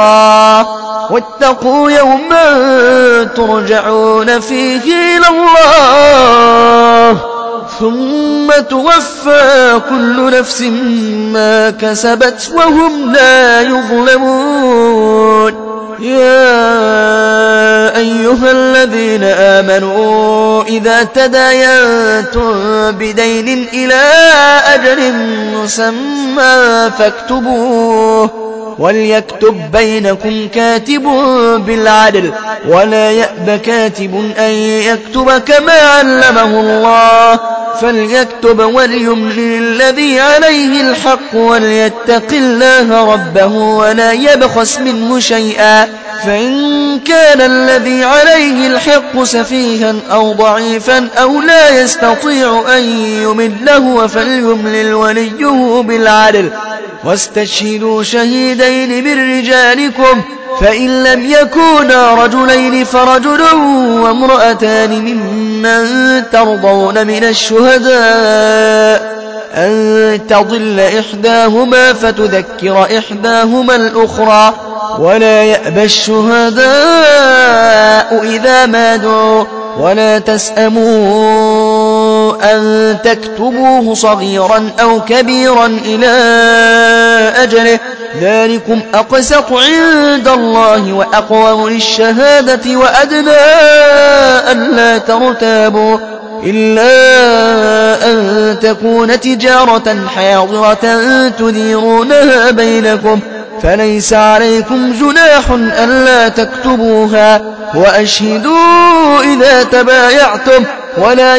إلى الله ثم توفى كل نفس ما كسبت وهم لا يظلمون يا أيها الذين آمنوا إذا تداينتم بدين إلى أجل مسمى فاكتبوه وليكتب بينكم كاتب بالعدل ولا يأب كاتب أن يكتب كما علمه الله فليكتب وليملل الذي عليه الحق وليتق الله ربه ولا يبخس منه شيئا فإن كان الذي عليه الحق سفيها أو ضعيفا أو لا يستطيع أن يمله فليملل وليه بالعدل واستشهدوا شهيدين من رجالكم فإن لم يكونا رجلين فرجل وامرأتان ممن ترضون من الشهداء أن تضل إحداهما فتذكر إحداهما الأخرى ولا يأبى الشهداء إذا ما دعوا ولا تسأموا أن تكتبوه صغيرا أو كبيرا إلى أجله ذلكم أقسط عند الله وأقوم للشهادة وأدنى ألا ترتابوا إلا أن تكون تجارة حاضرة تديرونها بينكم فليس عليكم جناح ألا تكتبوها وأشهدوا إذا تبايعتم ولا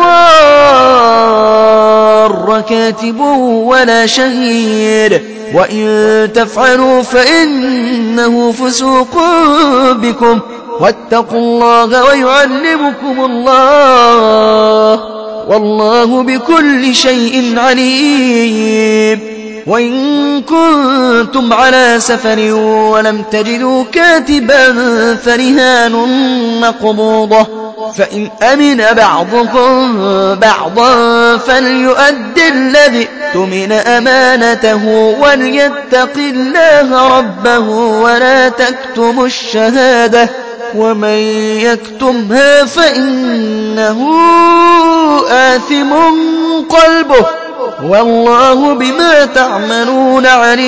يضار كاتب ولا شهيد وإن تفعلوا فإنه فسوق بكم واتقوا الله ويعلمكم الله والله بكل شيء عليم وإن كنتم على سفر ولم تجدوا كاتبا فرهان مقبوضة فإن أمن بعضكم بعضا فليؤد الذي اؤتمن أمانته وليتق الله ربه ولا تكتموا الشهادة ومن يكتمها فإنه آثم قلبه والله بما تعملون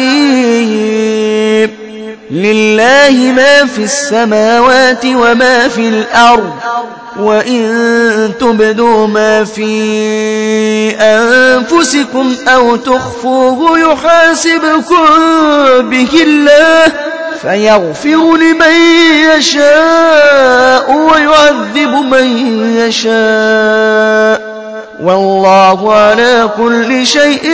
عليم لله ما في السماوات وما في الأرض وإن تبدوا ما في أنفسكم أو تخفوه يحاسبكم به الله فيغفر لمن يشاء ويعذب من يشاء والله على كل شيء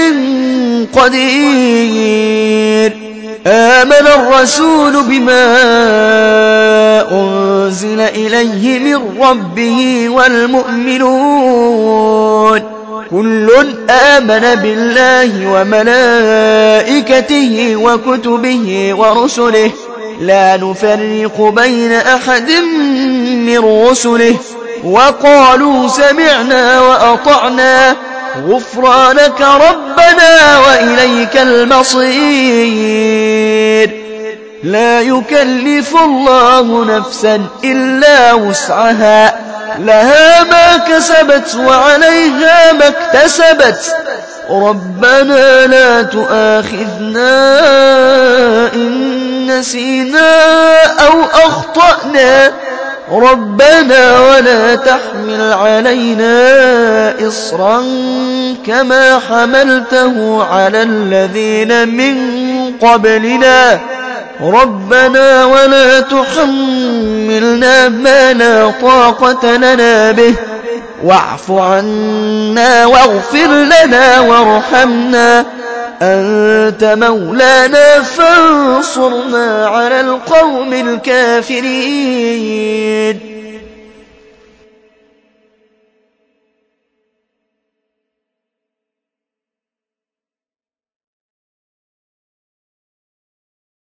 قدير آمن الرسول بما أنزل إليه من ربه والمؤمنون كل آمن بالله وملائكته وكتبه ورسله لا نفرق بين أحد من رسله وقالوا سمعنا وأطعنا غفرانك ربنا وإليك المصير لا يكلف الله نفسا إلا وسعها لها ما كسبت وعليها ما اكتسبت ربنا لا تؤاخذنا إن نسينا أو أخطأنا ربنا ولا تحمل علينا إصرا كما حملته على الذين من قبلنا ربنا ولا تحملنا ما لا طاقة لنا به واعف عنا واغفر لنا وارحمنا أنت مولانا فانصرنا على القوم الكافرين